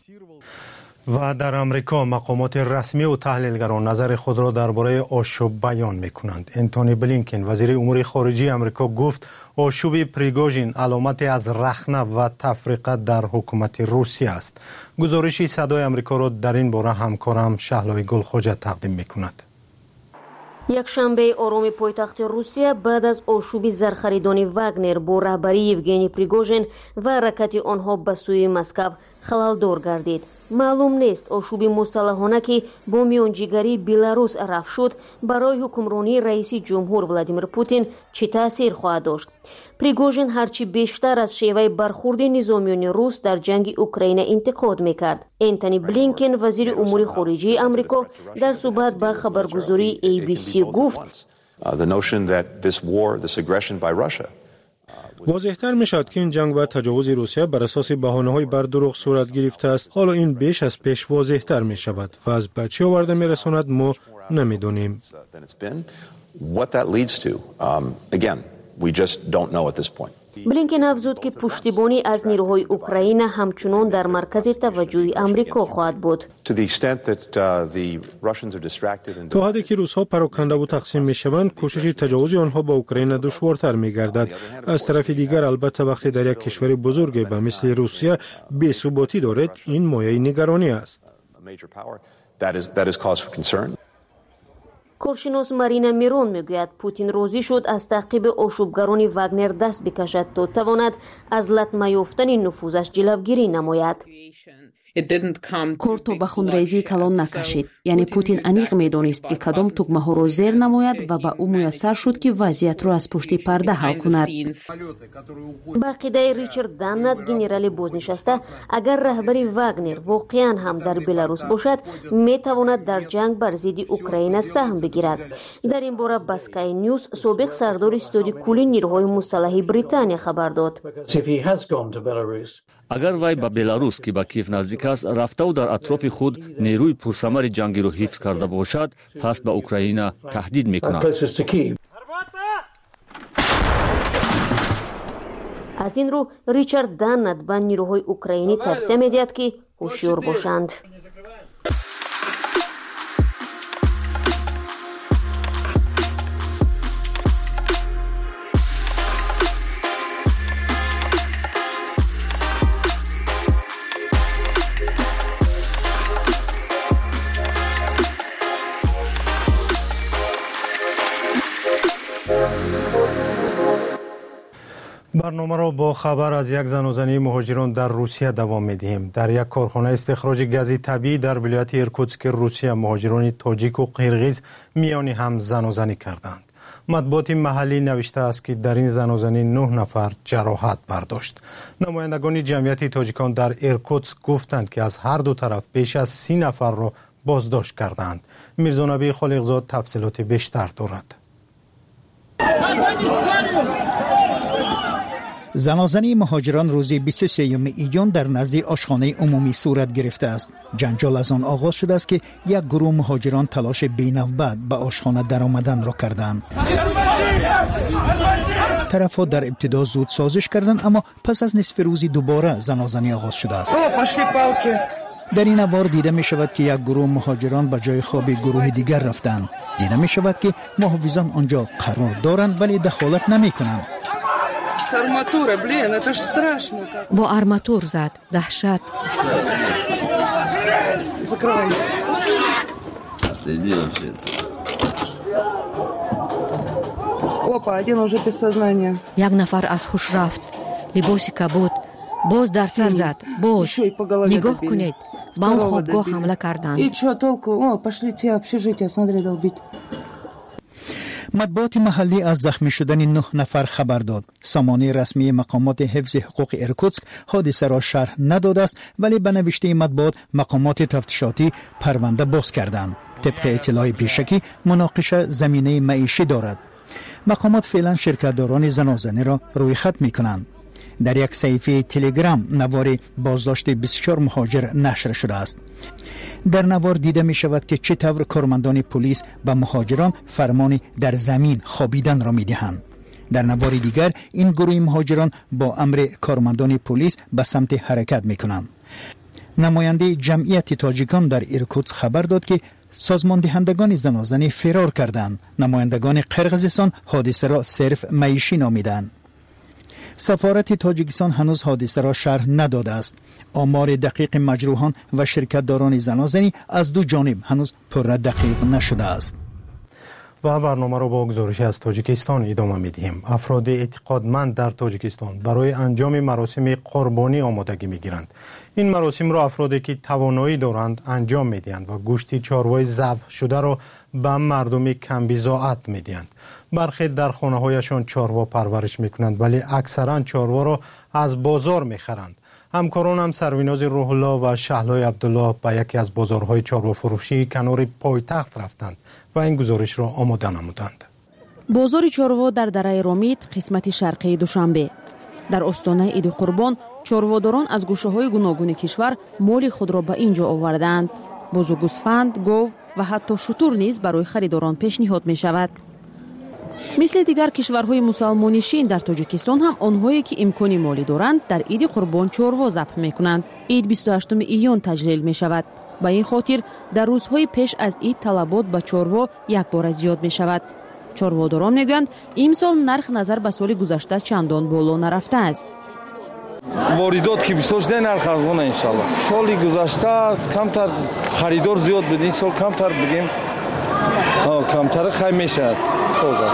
و در امریکا مقامات رسمی و تحلیلگران نظر خود را درباره آشوب بیان می‌کنند. انتونی بلینکن وزیر امور خارجه امریکا گفت آشوب پریگوژین علامتی از رخنه و تفرقه در حکومت روسیه است. گزارشی صدای امریکا را در این باره همکارم شهلای گلخوجه تقدیم می‌کند. якшанбе ороми пойтахти русия баъд аз ошуби зархаридони вагнер бо раҳбарии евгений пригожин ва ҳаракати онҳо ба сӯи москав халалдор гардид. маълум нест ошуби мусаллаҳона ки бо миёнҷигарии беларус рафт шуд барои ҳукмронии раиси ҷумҳур владимир путин чӣ таъсир хоҳад дошт. пригожин ҳарчи бештар аз шеваи бархурди низомиёни рус дар ҷанги украина интиқод мекард. энтони блинкен вазири умури хориҷии амрико дар суҳбат ба хабаргузории эй би си гуфт واضح‌تر می‌شود که این جنگ و تجاوز روسیه بر اساس بهانه‌های بر دروغ صورت گرفته است. حالا این بیش از پیش واضح‌تر می‌شود و از به چه آورده می‌رساند ما نمی‌دانیم. بلینکن افزود که پشتیبانی از نیروهای اوکراین همچنان در مرکز توجه آمریکا خواهد بود. تا حدی که روس‌ها پراکنده و تقسیم می‌شوند، کوشش تجاوز آنها با اوکراین دشوارتر می‌گردد. از طرف دیگر البته وقتی در یک کشور بزرگ به مثل روسیه بی‌ثباتی دارد، این مایه نگرانی است. کارشناس مارینا میرون میگوید پوتین راضی شد از تعقیب آشوبگران واگنر دست بکشد تا تواند از لطمه یافتن نفوذش جلوگیری نماید. کار تا به خونریزی کلان نکشید. یعنی پوتین انیق میدانست که کدام تگمه را زیر نماید و به او میسر شد که وضعیت را از پشت پرده حل کند. با عقیده ریچارد دانت گنرال بازنشسته، اگر رهبری واگنر واقعا هم در بلاروس باشد میتواند در جنگ بر ضد اوکراین سهم بگیرد. در این باره با اسکای نیوز سابق سردار استادی کلی نیروهای مسلح بریتانیا خبر داد. اگر وی به بلاروس که به کیف نزدیک است رفته و در اطراف خود نیروی پرثمر جنگی را حفظ کرده باشد، پس به اوکراین تهدید میکند. از این رو ریچارد دانت به نیروهای اوکراینی توصیه می‌دهد که هوشیار باشند. برنامه را با خبر از یک زن و زنی مهاجران در روسیه دوام می‌دهیم. در یک کارخانه استخراج گاز طبیعی در ولایت ایرکوتسک روسیه مهاجران تاجیک و قرغیز میانی هم زن و زنی کردند. مطبوعات محلی نوشته است که در این زن و زنی نه نفر جراحت برداشت. نمایندگان جمعیت تاجیکان در ایرکوتسک گفتند که از هر دو طرف بیش از سی نفر را بازداشت کردند. میرزا نبی خالقزاد تفصیلات بیشتر دارد. زنازنی مهاجران روز بیست و سوم ایون در نزد آشخانه عمومی صورت گرفته است. جنجال از آن آغاز شده است که یک گروه مهاجران تلاش بی‌نوبت به آشخانه درآمدن را کردند. طرف‌ها در ابتدا زود سازش کردند، اما پس از نصف روزی دوباره زنازنی آغاز شده است. در این اوار دیده می شود که یک گروه مهاجران به جای خواب گروه دیگر رفتند. دیده می شود که محافظان آنجا قرار دارند ولی دخالت نمی کنند. با ارماتور زد. دهشت. یک نفر از هوش رفت. لباسی کبود. باز در سر زد. باز نگاه کنید. با اون خوابگاه حمله کردند. مطبوعات محلی از زخمی شدن نه نفر خبر داد. سامانه رسمی مقامات حفظ حقوق ایرکوتسک حادثه را شرح نداده است، ولی به نوشته مطبوعات مقامات تفتیشاتی پرونده باز کردند. طبق اطلاع پیشکی مناقشه زمینه معیشی دارد. مقامات فعلا شرکتداران زنازنی را روی خط می کنند. در یک صفحه تلگرام نوار بازداشت بیست و چهار مهاجر نشر شده است. در نوار دیده می شود که چطور کارمندان پلیس به مهاجران فرمان در زمین خوابیدن را می دهند. در نوار دیگر این گروه مهاجران با امر کارمندان پلیس به سمت حرکت می کنند. نماینده جمعیت تاجیکان در ایرکوتسک خبر داد که سازمان دهندگان زنازنی فرار کردند. نمایندگان قرقیزستان حادثه را صرف معیشی نامیدند. سفارت تاجیکستان هنوز حادثه را شرح نداده است. آمار دقیق مجروحان و شرکتداران زنازنی از دو جانب هنوز پر دقیق نشده است. و برنامه را با گزارش از تاجیکستان ادامه می‌دهیم. افراد اعتقادمند در تاجیکستان برای انجام مراسم قربانی آمادگی می‌گیرند. این مراسم را افرادی که توانایی دارند انجام می‌دهند و گوشت چاروای ذبح شده را به مردم کم بضاعت می‌دهند. برخی در خانه‌هایشان چاروا پرورش می‌کنند، ولی اکثرا چاروا را از بازار می‌خرند. همکاران هم سروناز روح الله و شهلای عبدالله به یکی از بازارهای چاروا فروشی کنار پایتخت رفتند و این گزارش را آماده نمودند. بازار چاروا در دره رامید قسمت شرقی دوشنبه. در استانه عید قربان چارواداران از گوشه‌های گوناگون کشور مال خود را به اینجا آوردند. بز و گوسفند، گاو و حتی شتر نیز برای خریداران پیشنهاد می شود. مثل دیگر کشورهای مسلمانی شین در تاجیکستان هم آنهایی که امکان مالی دارند در عید قربان چاروا ذبح می کنند. عید بیست و هشتم ایون تجلیل می شود. به این خاطر در روزهای پیش از عید طلبات به چاروا یک بار زیاد می شود. چارواداران میگویند امسال نرخ نظر به سال گذشته چندان بالا نرفته است. واردات که بسیار شده نرخ ارزان انشالله. سال گذشته کمتر خریدار زیاد بود، این سال کمتر بگیم کمتر خیلی میشه سازه.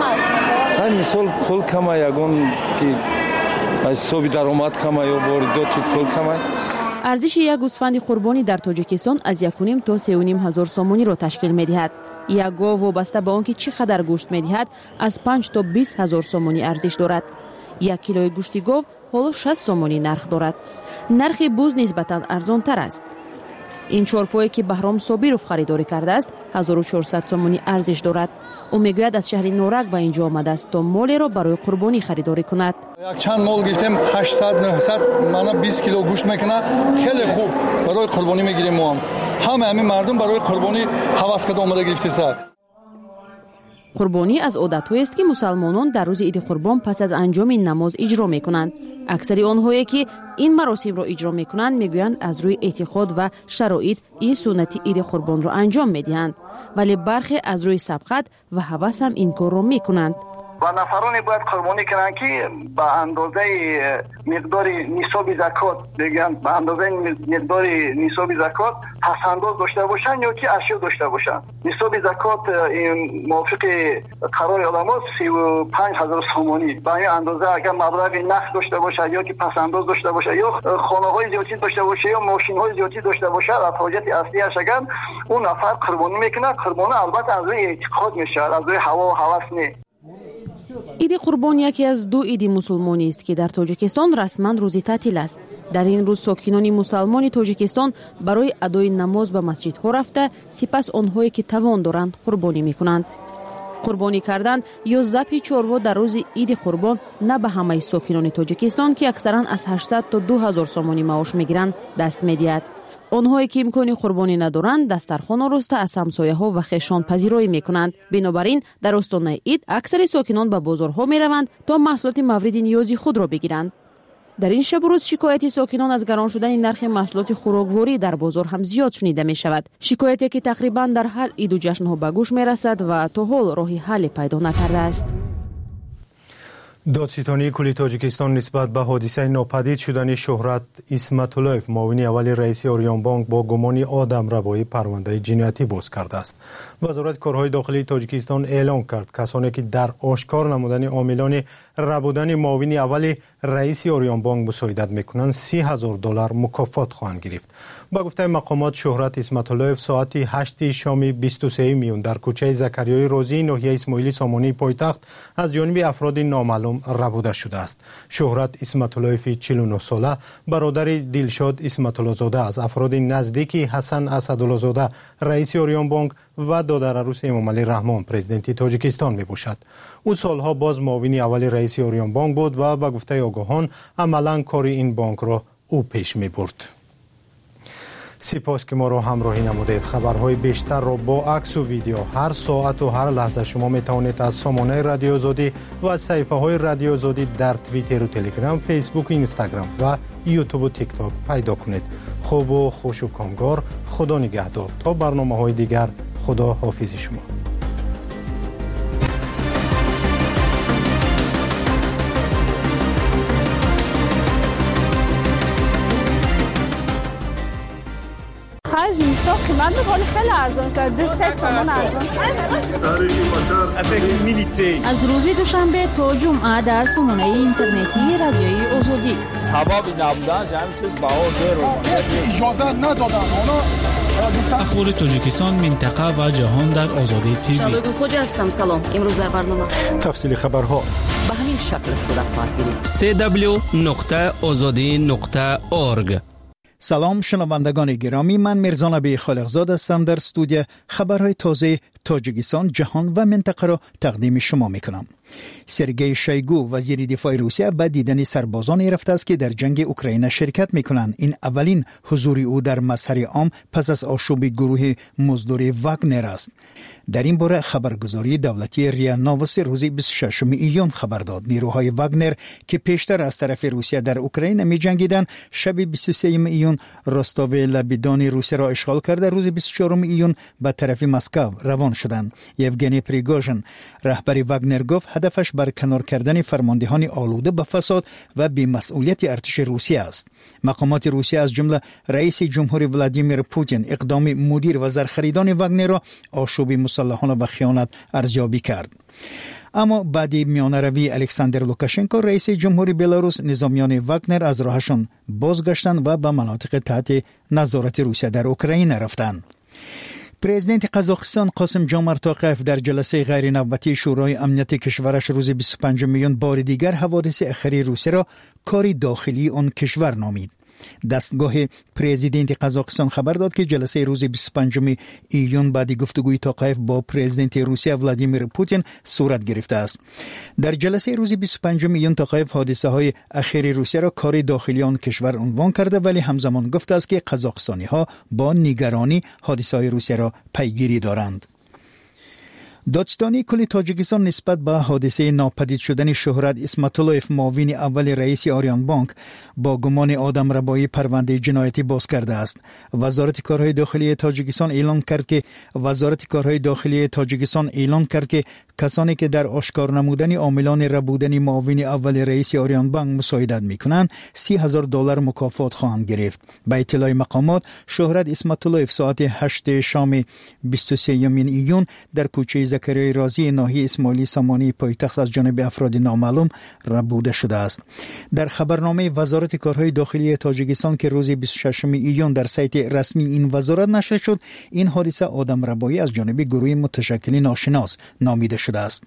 خیلی سال پول کمه یگان که حساب درآمد کمه یا واردات پول کمه. ارزش یک گوسفند قربانی در تاجیکستان از یک و نیم تا سه و نیم هزار سومانی را تشکیل می‌دهد. یک گاو وابسته به آنکه چقدر گوشت می‌دهد از پنج تا بیست هزار سومانی ارزش دارد. یک کیلوی گوشت گاو حالا شصت سومانی نرخ دارد. نرخ بز نسبتاً ارزان تر است. این چارپایی که بهرام صابیروف خریداری کرده است هزار و چهارصد سومانی ارزش دارد. او میگوید از شهر نورک به اینجا آمده است تا مالی را برای قربانی خریداری کند. یک چند مال گرفتیم هشتصد نهصد مانا بیست کیلو گوشت میکنه، خیلی خوب برای قربانی میگیریم. ما هم همه همین مردم برای قربانی هوس کرده آمده گرفته سر. قربانی از عادت‌هایی است که مسلمانان در روز عید قربان پس از انجام این نماز اجرا می‌کنند. اکثر آنهایی که این مراسم را اجرا می‌کنند می‌گویند از روی اعتقاد و شرایط این سنت عید قربان را انجام می‌دهند، ولی برخی از روی سبقت و هوس هم این کار را می‌کنند. و نفرانی باید قربانی کنند که به اندازه مقدار نصاب زکات بگن، به اندازه مقدار نصاب زکات پسنداز داشته باشند یا که اشیا داشته باشند. نصاب زکات این موافق قرار علما سی و پنج هزار سومانی. به این اندازه اگر مبلغ نقد داشته باشد یا که پسنداز داشته باشد یا خانه‌های زیادی داشته باشد یا ماشین‌های زیادی داشته باشد، از حاجت اصلی اش اگر اون نفر قربانی میکنه، قربانی البته از روی اعتقاد میشه، از روی هوا و هوس نه. عید قربان یکی از دو عید مسلمانی است که در تاجیکستان رسما روزی تعطیل است. در این روز ساکنان مسلمان تاجیکستان برای ادای نماز به مسجدها رفته، سپس آنهایی که توان دارند قربانی میکنند. قربانی کردن یا ذبح چاروا در روز عید قربان نه به همه ساکنان تاجیکستان که اکثرا از هشتصد تا دو هزار سومانی معاش میگیرند دست میدهد. آنهایی که امکانی قربانی ندارند دسترخوان آراسته از همسایه‌ها و خویشان پذیرایی میکنند. بنابراین در استانه عید اکثر ساکنان به بازارها میروند تا محصولات مورد نیازی خود را بگیرند. در این شب و روز شکایت ساکنان از گران شدن نرخ محصولات خوراکواری در بازار هم زیاد شنیده می شود. شکایتی که تقریبا در هر عید و جشن‌ها به گوش می رسد و تا حال راهی حل پیدا نکرده است. دادستانی کل تاجیکستان نسبت به حادثه ناپدید شدن شهرت اسمت اللهیف معاون اول رئیس آریان بانک با گمان آدم ربایی پرونده جنایتی باز کرده است. وزارت کارهای داخلی تاجیکستان اعلام کرد کسانی که در آشکار نمودن عاملان ربودن معاون اول رئیس آریان بانک مساعدت میکنند سی هزار دلار مکافات خواهند گرفت. با گفته مقامات شهرت اسمت اللهیف ساعت هشت شام بیست و سه میون در کوچه زکریای رازی ناحیه اسماعیلی سامانی پایتخت از جانب افراد نامعلوم ربوده شده است. شهرت اسمت اللهیف چهل و نه ساله برادر دلشاد اسمت الله زاده از افراد نزدیک حسن اسدالله زاده رئیس آریان بانک و دادر عروس امام علی رحمان پرزیدنت تاجیکستان می باشد. او سالها باز معاون اول رئیس آریان بانک بود و با گفته آگاهان عملا کار این بانک را او پیش می برد. سپاس که ما را همراهی نمودید. خبرهای بیشتر را با عکس و ویدیو هر ساعت و هر لحظه شما می توانید از سامانه رادیو آزادی و از صفحه های رادیو آزادی در توییتر و تلگرام، فیسبوک، اینستاگرام و یوتیوب و تیک تاک پیدا کنید. خوب و خوش و کامگار. خدا نگهدار. تا برنامه های دیگر، خدا حافظ شما. از اینستا قیمت بخوری خیلی ارزان شد. دو سه تومان ارزان شد. از روز دوشنبه تا جمعه در سامانه اینترنتی رادیوی آزادی. سببی نبودن همین چیز بها زیرو اجازه ندادن. اخبار تاجیکستان، منطقه و جهان در آزادی تیوی. شادو خوجا هستم. سلام. امروز در برنامه تفصیل خبرها به همین شکل صورت خواهد گرفت. سی دبلیو نقطه آزادی نقطه اورگ. سلام شنوندگان گرامی، من میرزا نبی خالقزاد هستم. در استودیو خبرهای تازه تاجیکستان، جهان و منطقه را تقدیم شما میکنم. سرگئی شویگو وزیر دفاع روسیه به دیدن سربازانی رفته است که در جنگ اوکراین شرکت میکنند. این اولین حضور او در مسیر عام پس از آشوب گروه مزدور واگنر است. در این باره خبرگزاری دولتی ریا نووس روز بیست و ششم ایون خبر داد نیروهای واگنر که پیشتر از طرف روسیه در اوکراین می جنگیدند شب بیست و سوم ایون راستاو لبیدان روسیه را اشغال کرده. روز بیست و چهارم ایون به طرف مسکو روان شدند. یوگنی پریگوژن رهبر واگنر گفت هدفش برکنار کردن فرماندهان آلوده به فساد و بی‌مسئولیت ارتش روسیه است. مقامات روسیه از جمله رئیس جمهور ولادیمیر پوتین اقدام مدیر و زرخریدان واگنر را آشوب مسلحانه و خیانت ارزیابی کرد. اما بعد میانروی الکساندر لوکاشنکو رئیس جمهوری بلاروس نظامیان واگنر از راهشان بازگشتند و به مناطق تحت نظارت روسیه در اوکراین رفتند. پرزیدنت قزاقستان قاسم جمعت توقیف در جلسه غیر نوبتی شورای امنیت کشورش روز بیست و پنجم میلیون بار دیگر حوادث اخیر روسیه را کاری داخلی آن کشور نامید. دستگاه پرزیدنت قزاقستان خبر داد که جلسه روز بیست و پنجم ایون بعد گفتگوی توقیف با پرزیدنت روسیه ولادیمیر پوتین صورت گرفته است. در جلسه روز بیست و پنجم ایون توقیف حادثه های اخیر روسیه را کار داخلی آن کشور عنوان کرده، ولی همزمان گفته است که قزاقستانی ها با نگرانی حادثه های روسیه را پیگیری دارند. دادستانی کل تاجیکستان نسبت به حادثه ناپدید شدن شهرت اسمت‌الله‌اف معاون اول رئیس آریان بانک با گمان آدم ربایی پرونده جنایتی باز کرده است. وزارت کارهای داخلی تاجیکستان اعلام کرد که وزارت کارهای داخلی تاجیکستان اعلام کرد که کسانی که در آشکار نمودن عاملان ربودن معاون اول رئیس آریان بانک مساعدت میکنند سی هزار دلار مکافات خواهند گرفت. به اطلاع مقامات شهرت اسمت‌الله‌اف ساعت هشت شام بیست و سوم ایون در کوچه زکریای رازی ناحیه اسماعیلی سامانی پایتخت از جانب افراد نامعلوم ربوده شده است. در خبرنامه وزارت کارهای داخلی تاجیکستان که روز بیست و ششم ایون در سایت رسمی این وزارت نشر شد، این حادثه آدم ربایی از جانب گروه متشکل ناشناس نامیده شده است.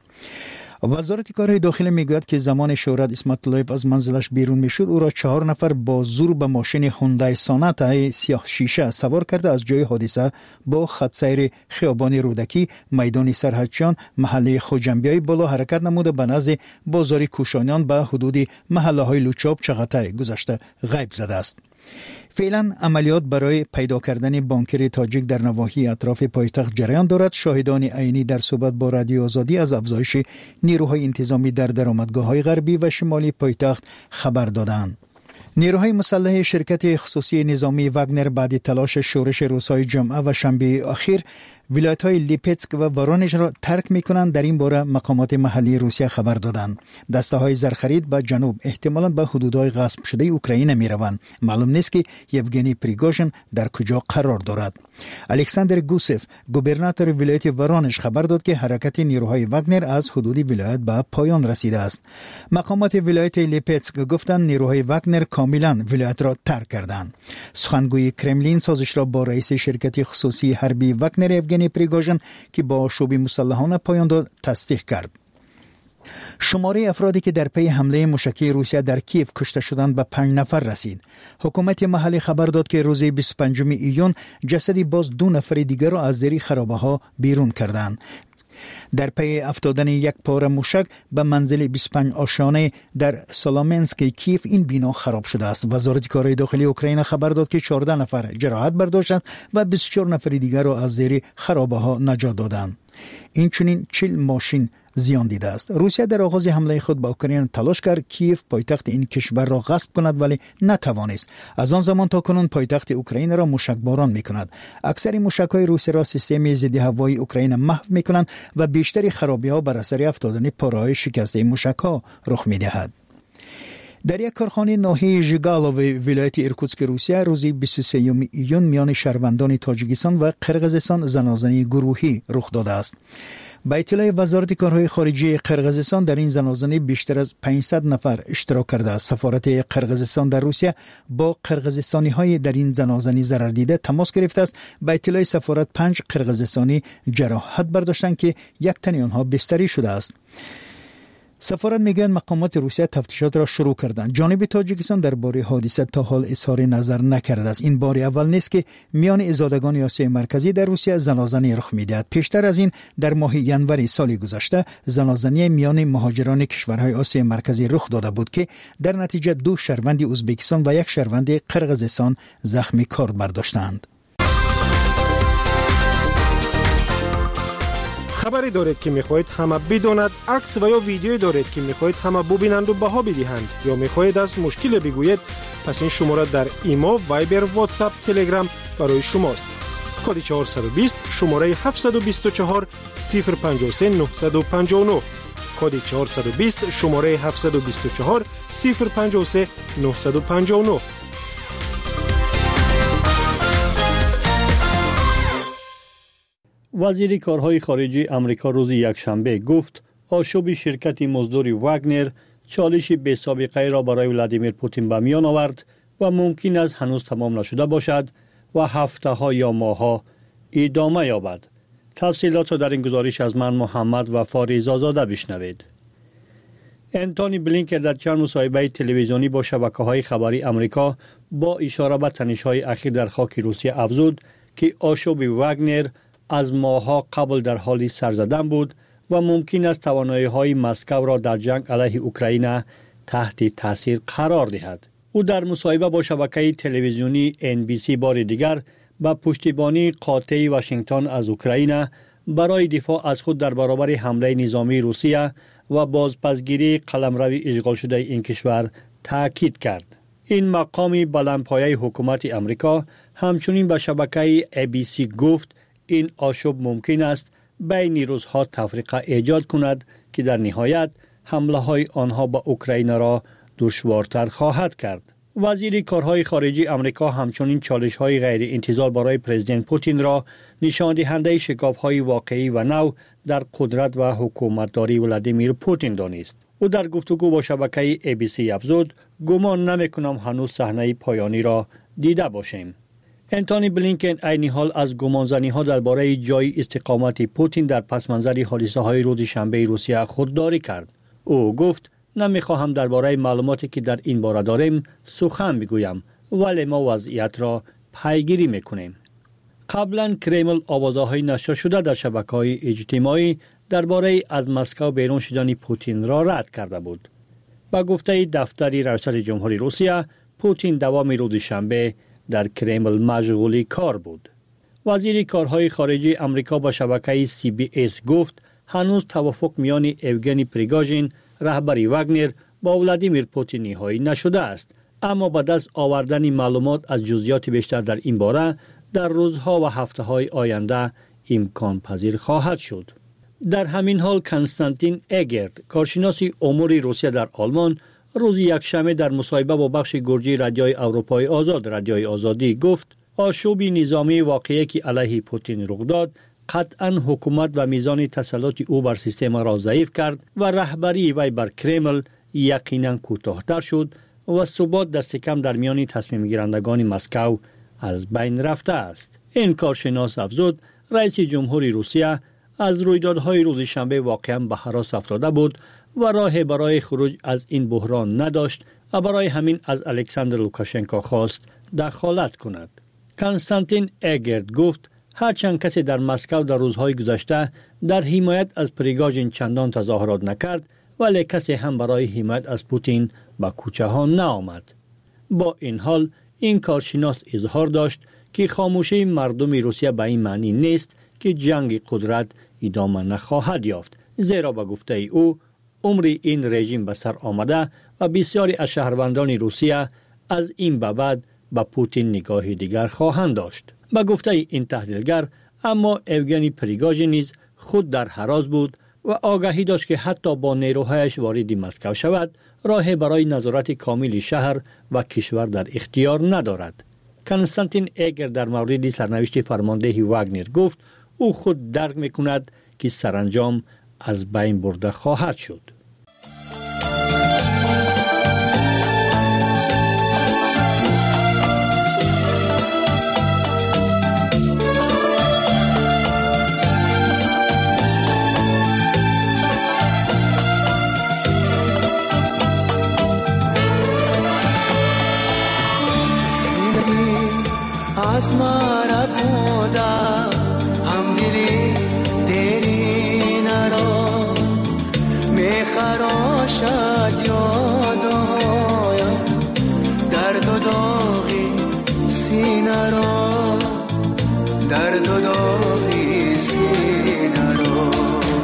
وزارت کارهای داخلی میگوید که زمان شهرت اسمت‌الله‌اف از منزلش بیرون میشد او را چهار نفر با زور به ماشین هوندای سوناتا سیاه شیشه سوار کرده از جای حادثه با خط سیر خیابان رودکی میدان سرحدچیان محله خوجنبیای بالا حرکت نموده به نزد بازار کوشانیان به حدود محله های لوچاب چغتای گذشته غیب زده است. فعلا عملیات برای پیدا کردن بانکر تاجیک در نواحی اطراف پایتخت جریان دارد. شاهدان عینی در صحبت با رادیو آزادی از افزایش نیروهای انتظامی در درآمدگاه‌های غربی و شمالی پایتخت خبر دادند. نیروهای مسلح شرکت خصوصی نظامی واگنر بعد تلاش شورش روزهای جمعه و شنبه اخیر ولایت‌های لیپتسک و وارونژ را ترک می‌کنند. در این باره مقامات محلی روسیه خبر دادند. دسته‌های زرخرید به جنوب احتمالاً به حدودهای غصب شده اوکراین می‌روند. معلوم نیست که یوگنی پریگوژن در کجا قرار دارد. الکساندر گوسف گوبرناتور ولایت وارونژ خبر داد که حرکت نیروهای واگنر از حدود ولایت به پایان رسیده است. مقامات ولایت لیپتسک گفتند نیروهای واگنر کاملاً ولایت را ترک کردند. سخنگوی کرملین سازش را با رئیس شرکت خصوصی حربی واگنر یوگنی پریگوژن که با آشوب مسلحانه پایان داد تصدیق کرد. شماره افرادی که در پی حمله موشکی روسیه در کیف کشته شدند به پنج نفر رسید. حکومت محلی خبر داد که روز بیست و پنجم ایون جسدی باز دو نفر دیگر را از زیر خرابه‌ها بیرون کردند. در پی افتادن یک پاره موشک به منزل بیست و پنج آشیانه در سالامنسک کیف این بنا خراب شده است. وزارت کارهای داخلی اوکراین خبر داد که چهارده نفر جراحت برداشتند و بیست و چهار نفر دیگر را از زیر خرابه‌ها نجات دادند. این چنین چهل ماشین زیان دیده است. روسیه در آغاز حمله خود به اوکراین تلاش کرد کیف پایتخت این کشور را غصب کند ولی نتوانست. از آن زمان تا کنون پایتخت اوکراین را موشکباران می‌کند. اکثر موشک‌های روسی را سیستم ضد هوایی اوکراین محو می‌کنند و بیشتر خرابی‌ها بر اثر افتادن پاره‌های شکسته موشک‌ها رخ می‌دهد. در یک کارخانه ناحیه ژیگالو ولایت ایرکوتسک روسیه روز بیست و سوم ایون میان شهروندان تاجیکستان و قرقیزستان زنازنه گروهی رخ داده است. به اطلاع وزارت کارهای خارجه قرقیزستان در این زنازنه بیشتر از پانصد نفر اشتراک کرده است. سفارت قرقیزستان در روسیه با قرقیزستانی های در این زنازنه ضرر دیده تماس گرفته است. به اطلاع سفارت پنج قرقیزستانی جراحت برداشتند که یک تن آنها بستری شده است. سفارت میگن مقامات روسیه تفتیشات را شروع کردند. جانب تاجیکستان درباره حادثه تا حال اظهار نظر نکرده است. این بار اول نیست که میان ازادگان آسیای مرکزی در روسیه زنازنی رخ میدهد. پیشتر از این در ماه ژانویه سال گذشته زنازنی میان مهاجران کشورهای آسیای مرکزی رخ داده بود که در نتیجه دو شهروند ازبکستان و یک شهروند قرقیزستان زخمی کار برداشتند. خبری دارید که میخواهید همه بداند، عکس و یا ویدیویی دارید که میخواهید همه ببینند و بها بدهند، یا میخواهید از مشکل بگویید، پس این شماره در ایما، وایبر، واتساپ، تلگرام برای شماست. کد چهارصد و بیست شماره هفتصد و بیست و چهار صفر پنجاه و سه نهصد و پنجاه و نه. کد چهارصد و بیست شماره هفتصد و بیست و چهار صفر پنجاه و سه نهصد و پنجاه و نه. وزیر کارهای خارجی امریکا روز یکشنبه گفت آشوب شرکت مزدور واگنر چالش بی سابقه را برای ولادیمیر پوتین به میان آورد و ممکن است هنوز تمام نشده باشد و هفته ها یا ماه ها ادامه یابد. تفصیلات را در این گزارش از من محمد وفا رضازاده بشنوید. انتونی بلینکن در چند مصاحبه تلویزیونی با شبکه‌های خبری امریکا با اشاره به تنش‌های اخیر در خاک روسیه افزود که آشوب واگنر از ماه‌ها قبل در حال سر زدن بود و ممکن است توانایی‌های مسکو را در جنگ علیه اوکراین تحت تاثیر قرار دهد. او در مصاحبه با شبکه تلویزیونی ان بی سی بار دیگر با پشتیبانی قاطع واشنگتن از اوکراین برای دفاع از خود در برابر حمله نظامی روسیه و بازپسگیری قلمرو اشغال شده این کشور تاکید کرد. این مقامی بلندپایه حکومت امریکا همچنین به شبکه ای بی سی گفت این آشوب ممکن است بین روزها تفرقه ایجاد کند که در نهایت حمله های آنها به اوکراین را دشوارتر خواهد کرد. وزیر کارهای خارجی امریکا همچنین چالش های غیر انتظار برای پرزیدنت پوتین را نشان دهنده شکاف های واقعی و نو در قدرت و حکومتداری ولادیمیر پوتین دانست. او در گفتگو با شبکه ای بی سی افزود گمان نمی کنم هنوز صحنه پایانی را دیده باشیم. انتونی بلینکن عین حال از گمانزنی ها درباره جای استقامت پوتین در پس منظر حادثه های روز شنبه روسیه خودداری کرد. او گفت نمیخواهم درباره معلوماتی که در این باره داریم سخن بگویم، ولی ما وضعیت را پیگیری میکنیم. قبلا کرمل آوازهای نشر شده در شبکه‌های اجتماعی درباره از مسکو بیرون شدن پوتین را رد کرده بود. با گفته دفتر ریاست جمهوری روسیه، پوتین دوام روز شنبه در کرمل مشغول کار بود. وزیر کارهای خارجی امریکا با شبکه سی بی اس گفت هنوز توافق میان اوگنی پریگاژین رهبر واگنر با ولادیمیر پوتین نهایی نشده است، اما با دست آوردن معلومات از جزئیات بیشتر در این باره در روزها و هفته‌های آینده امکان پذیر خواهد شد. در همین حال کنستانتین اگرد، کارشناس امور روسیه در آلمان، روز یکشنبه در مصاحبه با بخش گرجی رادیوی اروپای آزاد رادیوی آزادی گفت آشوب نظامی واقعی که علیه پوتین رخ داد قطعا حکومت و میزان تسلط او بر سیستم را ضعیف کرد و رهبری وی بر کرمل یقینا کوتاه‌تر شد و ثبات دست کم در میان تصمیم گیرندگان مسکو از بین رفته است. این کارشناس افزود رئیس جمهوری روسیه از رویدادهای روز شنبه واقعا به هراس افتاده بود و راه برای خروج از این بحران نداشت و برای همین از الکساندر لوکاشنکو خواست دخالت کند. کنستانتین اگرد گفت هرچند کسی در مسکو در روزهای گذشته در حمایت از پریگاژین چندان تظاهرات نکرد، ولی کسی هم برای حمایت از پوتین به کوچه ها نآمد. با این حال این کارشناس اظهار داشت که خاموشی مردم روسیه به این معنی نیست که جنگ قدرت ادامه نخواهد یافت، زیرا به گفته او عمر این رژیم به سر آمده و بسیاری از شهروندان روسیه از این به بعد به پوتین نگاه دیگر خواهند داشت. به گفته این تحلیلگر، اما اوگنی پریگاژین نیز خود در هراس بود و آگاهی داشت که حتی با نیروهایش وارد مسکو شود راه برای نظارت کامل شهر و کشور در اختیار ندارد. کنستانتین اگر در مورد سرنوشت فرمانده واگنر گفت او خود درک میکند که سرانجام از بین برده خواهد شد. از مرا بودم هم دلی دیری نرا میخراشد یادایم درد و داغی سینه را درد و داغی سینه را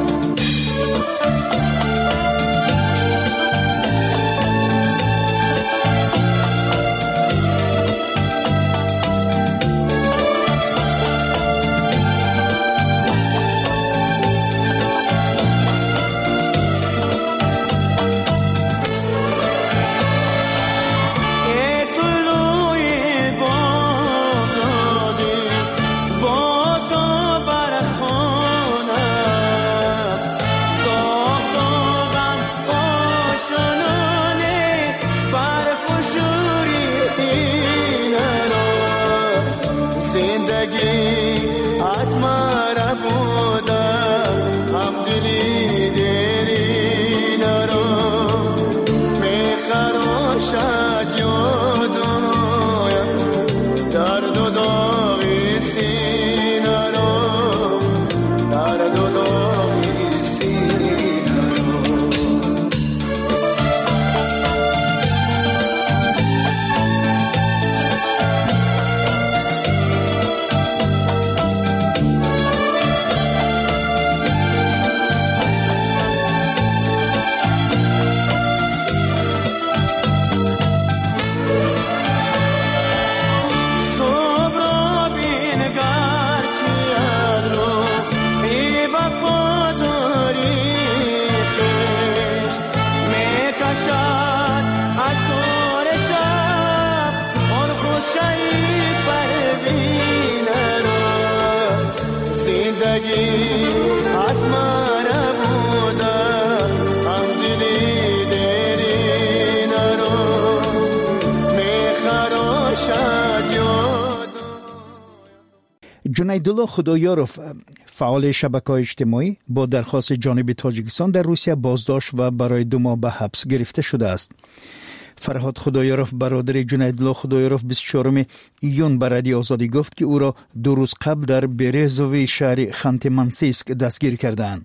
جنیدالله خدایاروف فعال شبکه‌های اجتماعی با درخواست جانب تاجیکستان در روسیه بازداشت و برای دو ماه به حبس گرفته شده است. فرهاد خدایاروف برادر جنیدالله خدایاروف بیست و چهارم ایون به رادیو آزادی گفت که او را دو روز قبل در برزوی شهر خانت-منسیسک دستگیر کردند.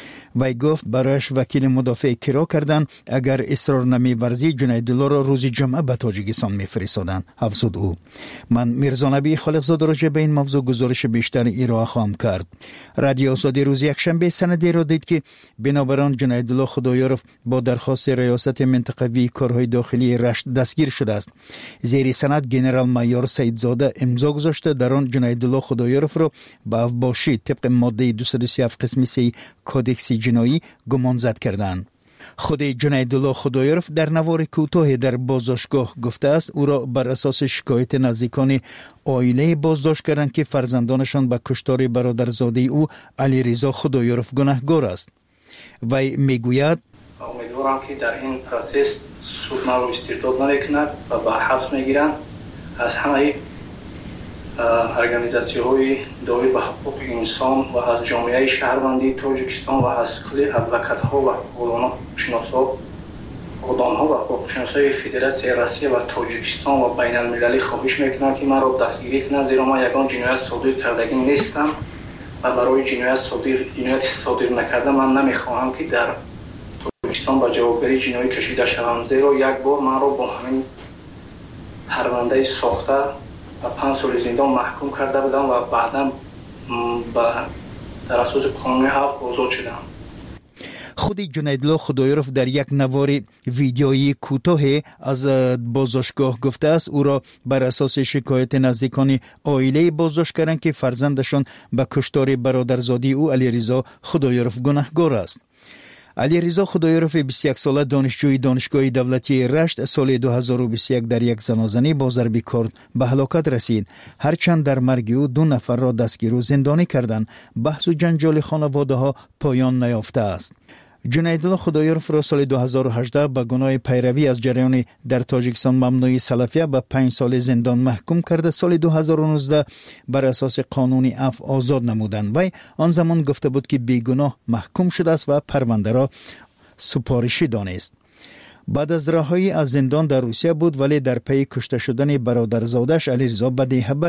وی گفت برایش وکیل مدافع کرا کردند اگر اصرار نمی‌ورزی جنیدالله را روز جمعه به تاجیکستان می‌فرستادند. افزود او. من میرزا نبی خالقزاده راجع به این موضوع گزارش بیشتر ارائه خواهم کرد. رادیو آزادی روز یکشنبه سندی را دید که بنابراین جنیدالله خدایاروف با درخواست ریاست منطقوی کارهای داخلی رشت دستگیر شده است. زیر سند گنرال مایور سیدزاده امضا گذاشته در آن جنیدالله خدایاروف را به افباشی طبق ماده دویست و سی و هفت قسم سه کودکس جنایی گمانزد کردند. خود جنیدالله خدایاروف در نوار کوتاه در بازداشتگاه گفته است او را بر اساس شکایت نزدیکان عائله بازداشت کردند که فرزندانشان به کشتار برادرزاده او علیرضا خدایاروف گناهکار است. وی میگوید امیدوارم که در این پروسس سود مرا استرداد نکنند و به حبس میگیرند. از همه ارگانیزاسیون‌های داعی به حقوق انسان و از جامعه شهروندی تاجیکستان و از کل ادوکات‌ها و قانون‌شناسا قانون‌ها و حقوق‌شناسای فدراسیون روسیه و تاجیکستان و بین المللی خواهش می‌کنم که مرا دستگیری کنند، زیرا من یگان جنایت صادر کردگی نیستم و برای جنایت صادر جنایت صادر نکرده من نمی‌خواهم که در تاجیکستان به جوابگری جنایی کشیده شوم، زیرا یک بار من را با همین پرونده ساخته و پنج سال زندان محکوم کرده بودم و بعدا در اساس قانون عفو آزاد شدم. خود جنیدالله خدایاروف در یک نوار ویدیویی کوتاه از بازداشتگاه گفته است او را بر اساس شکایت نزدیکان عائله بازداشت کردند که فرزندشان به کشتار برادرزاده او علیرضا خدایاروف گناهکار است. علیرضا خدایاروف بیست و یک ساله دانشجوی دانشگاه دولتی رشت سال دو هزار و بیست و یک در یک زنازنه با ضرب کارد به هلاکت رسید. هرچند در مرگ او دو نفر را دستگیر و زندانی کردند، بحث و جنجال خانواده ها پایان نیافته است. جنیدالله خدایاروف را سال دو هزار و هجده به گناه پیروی از جریان در تاجیکستان ممنوع سلفیه به پنج سال زندان محکوم کرده. سال دو هزار و نوزده بر اساس قانون عفو آزاد نمودند. وی آن زمان گفته بود که بیگناه محکوم شده است و پرونده را سپارشی دانست. بعد از رهایی از زندان در روسیه بود، ولی در پی کشته شدن برادرزادش علیرضا بدیهه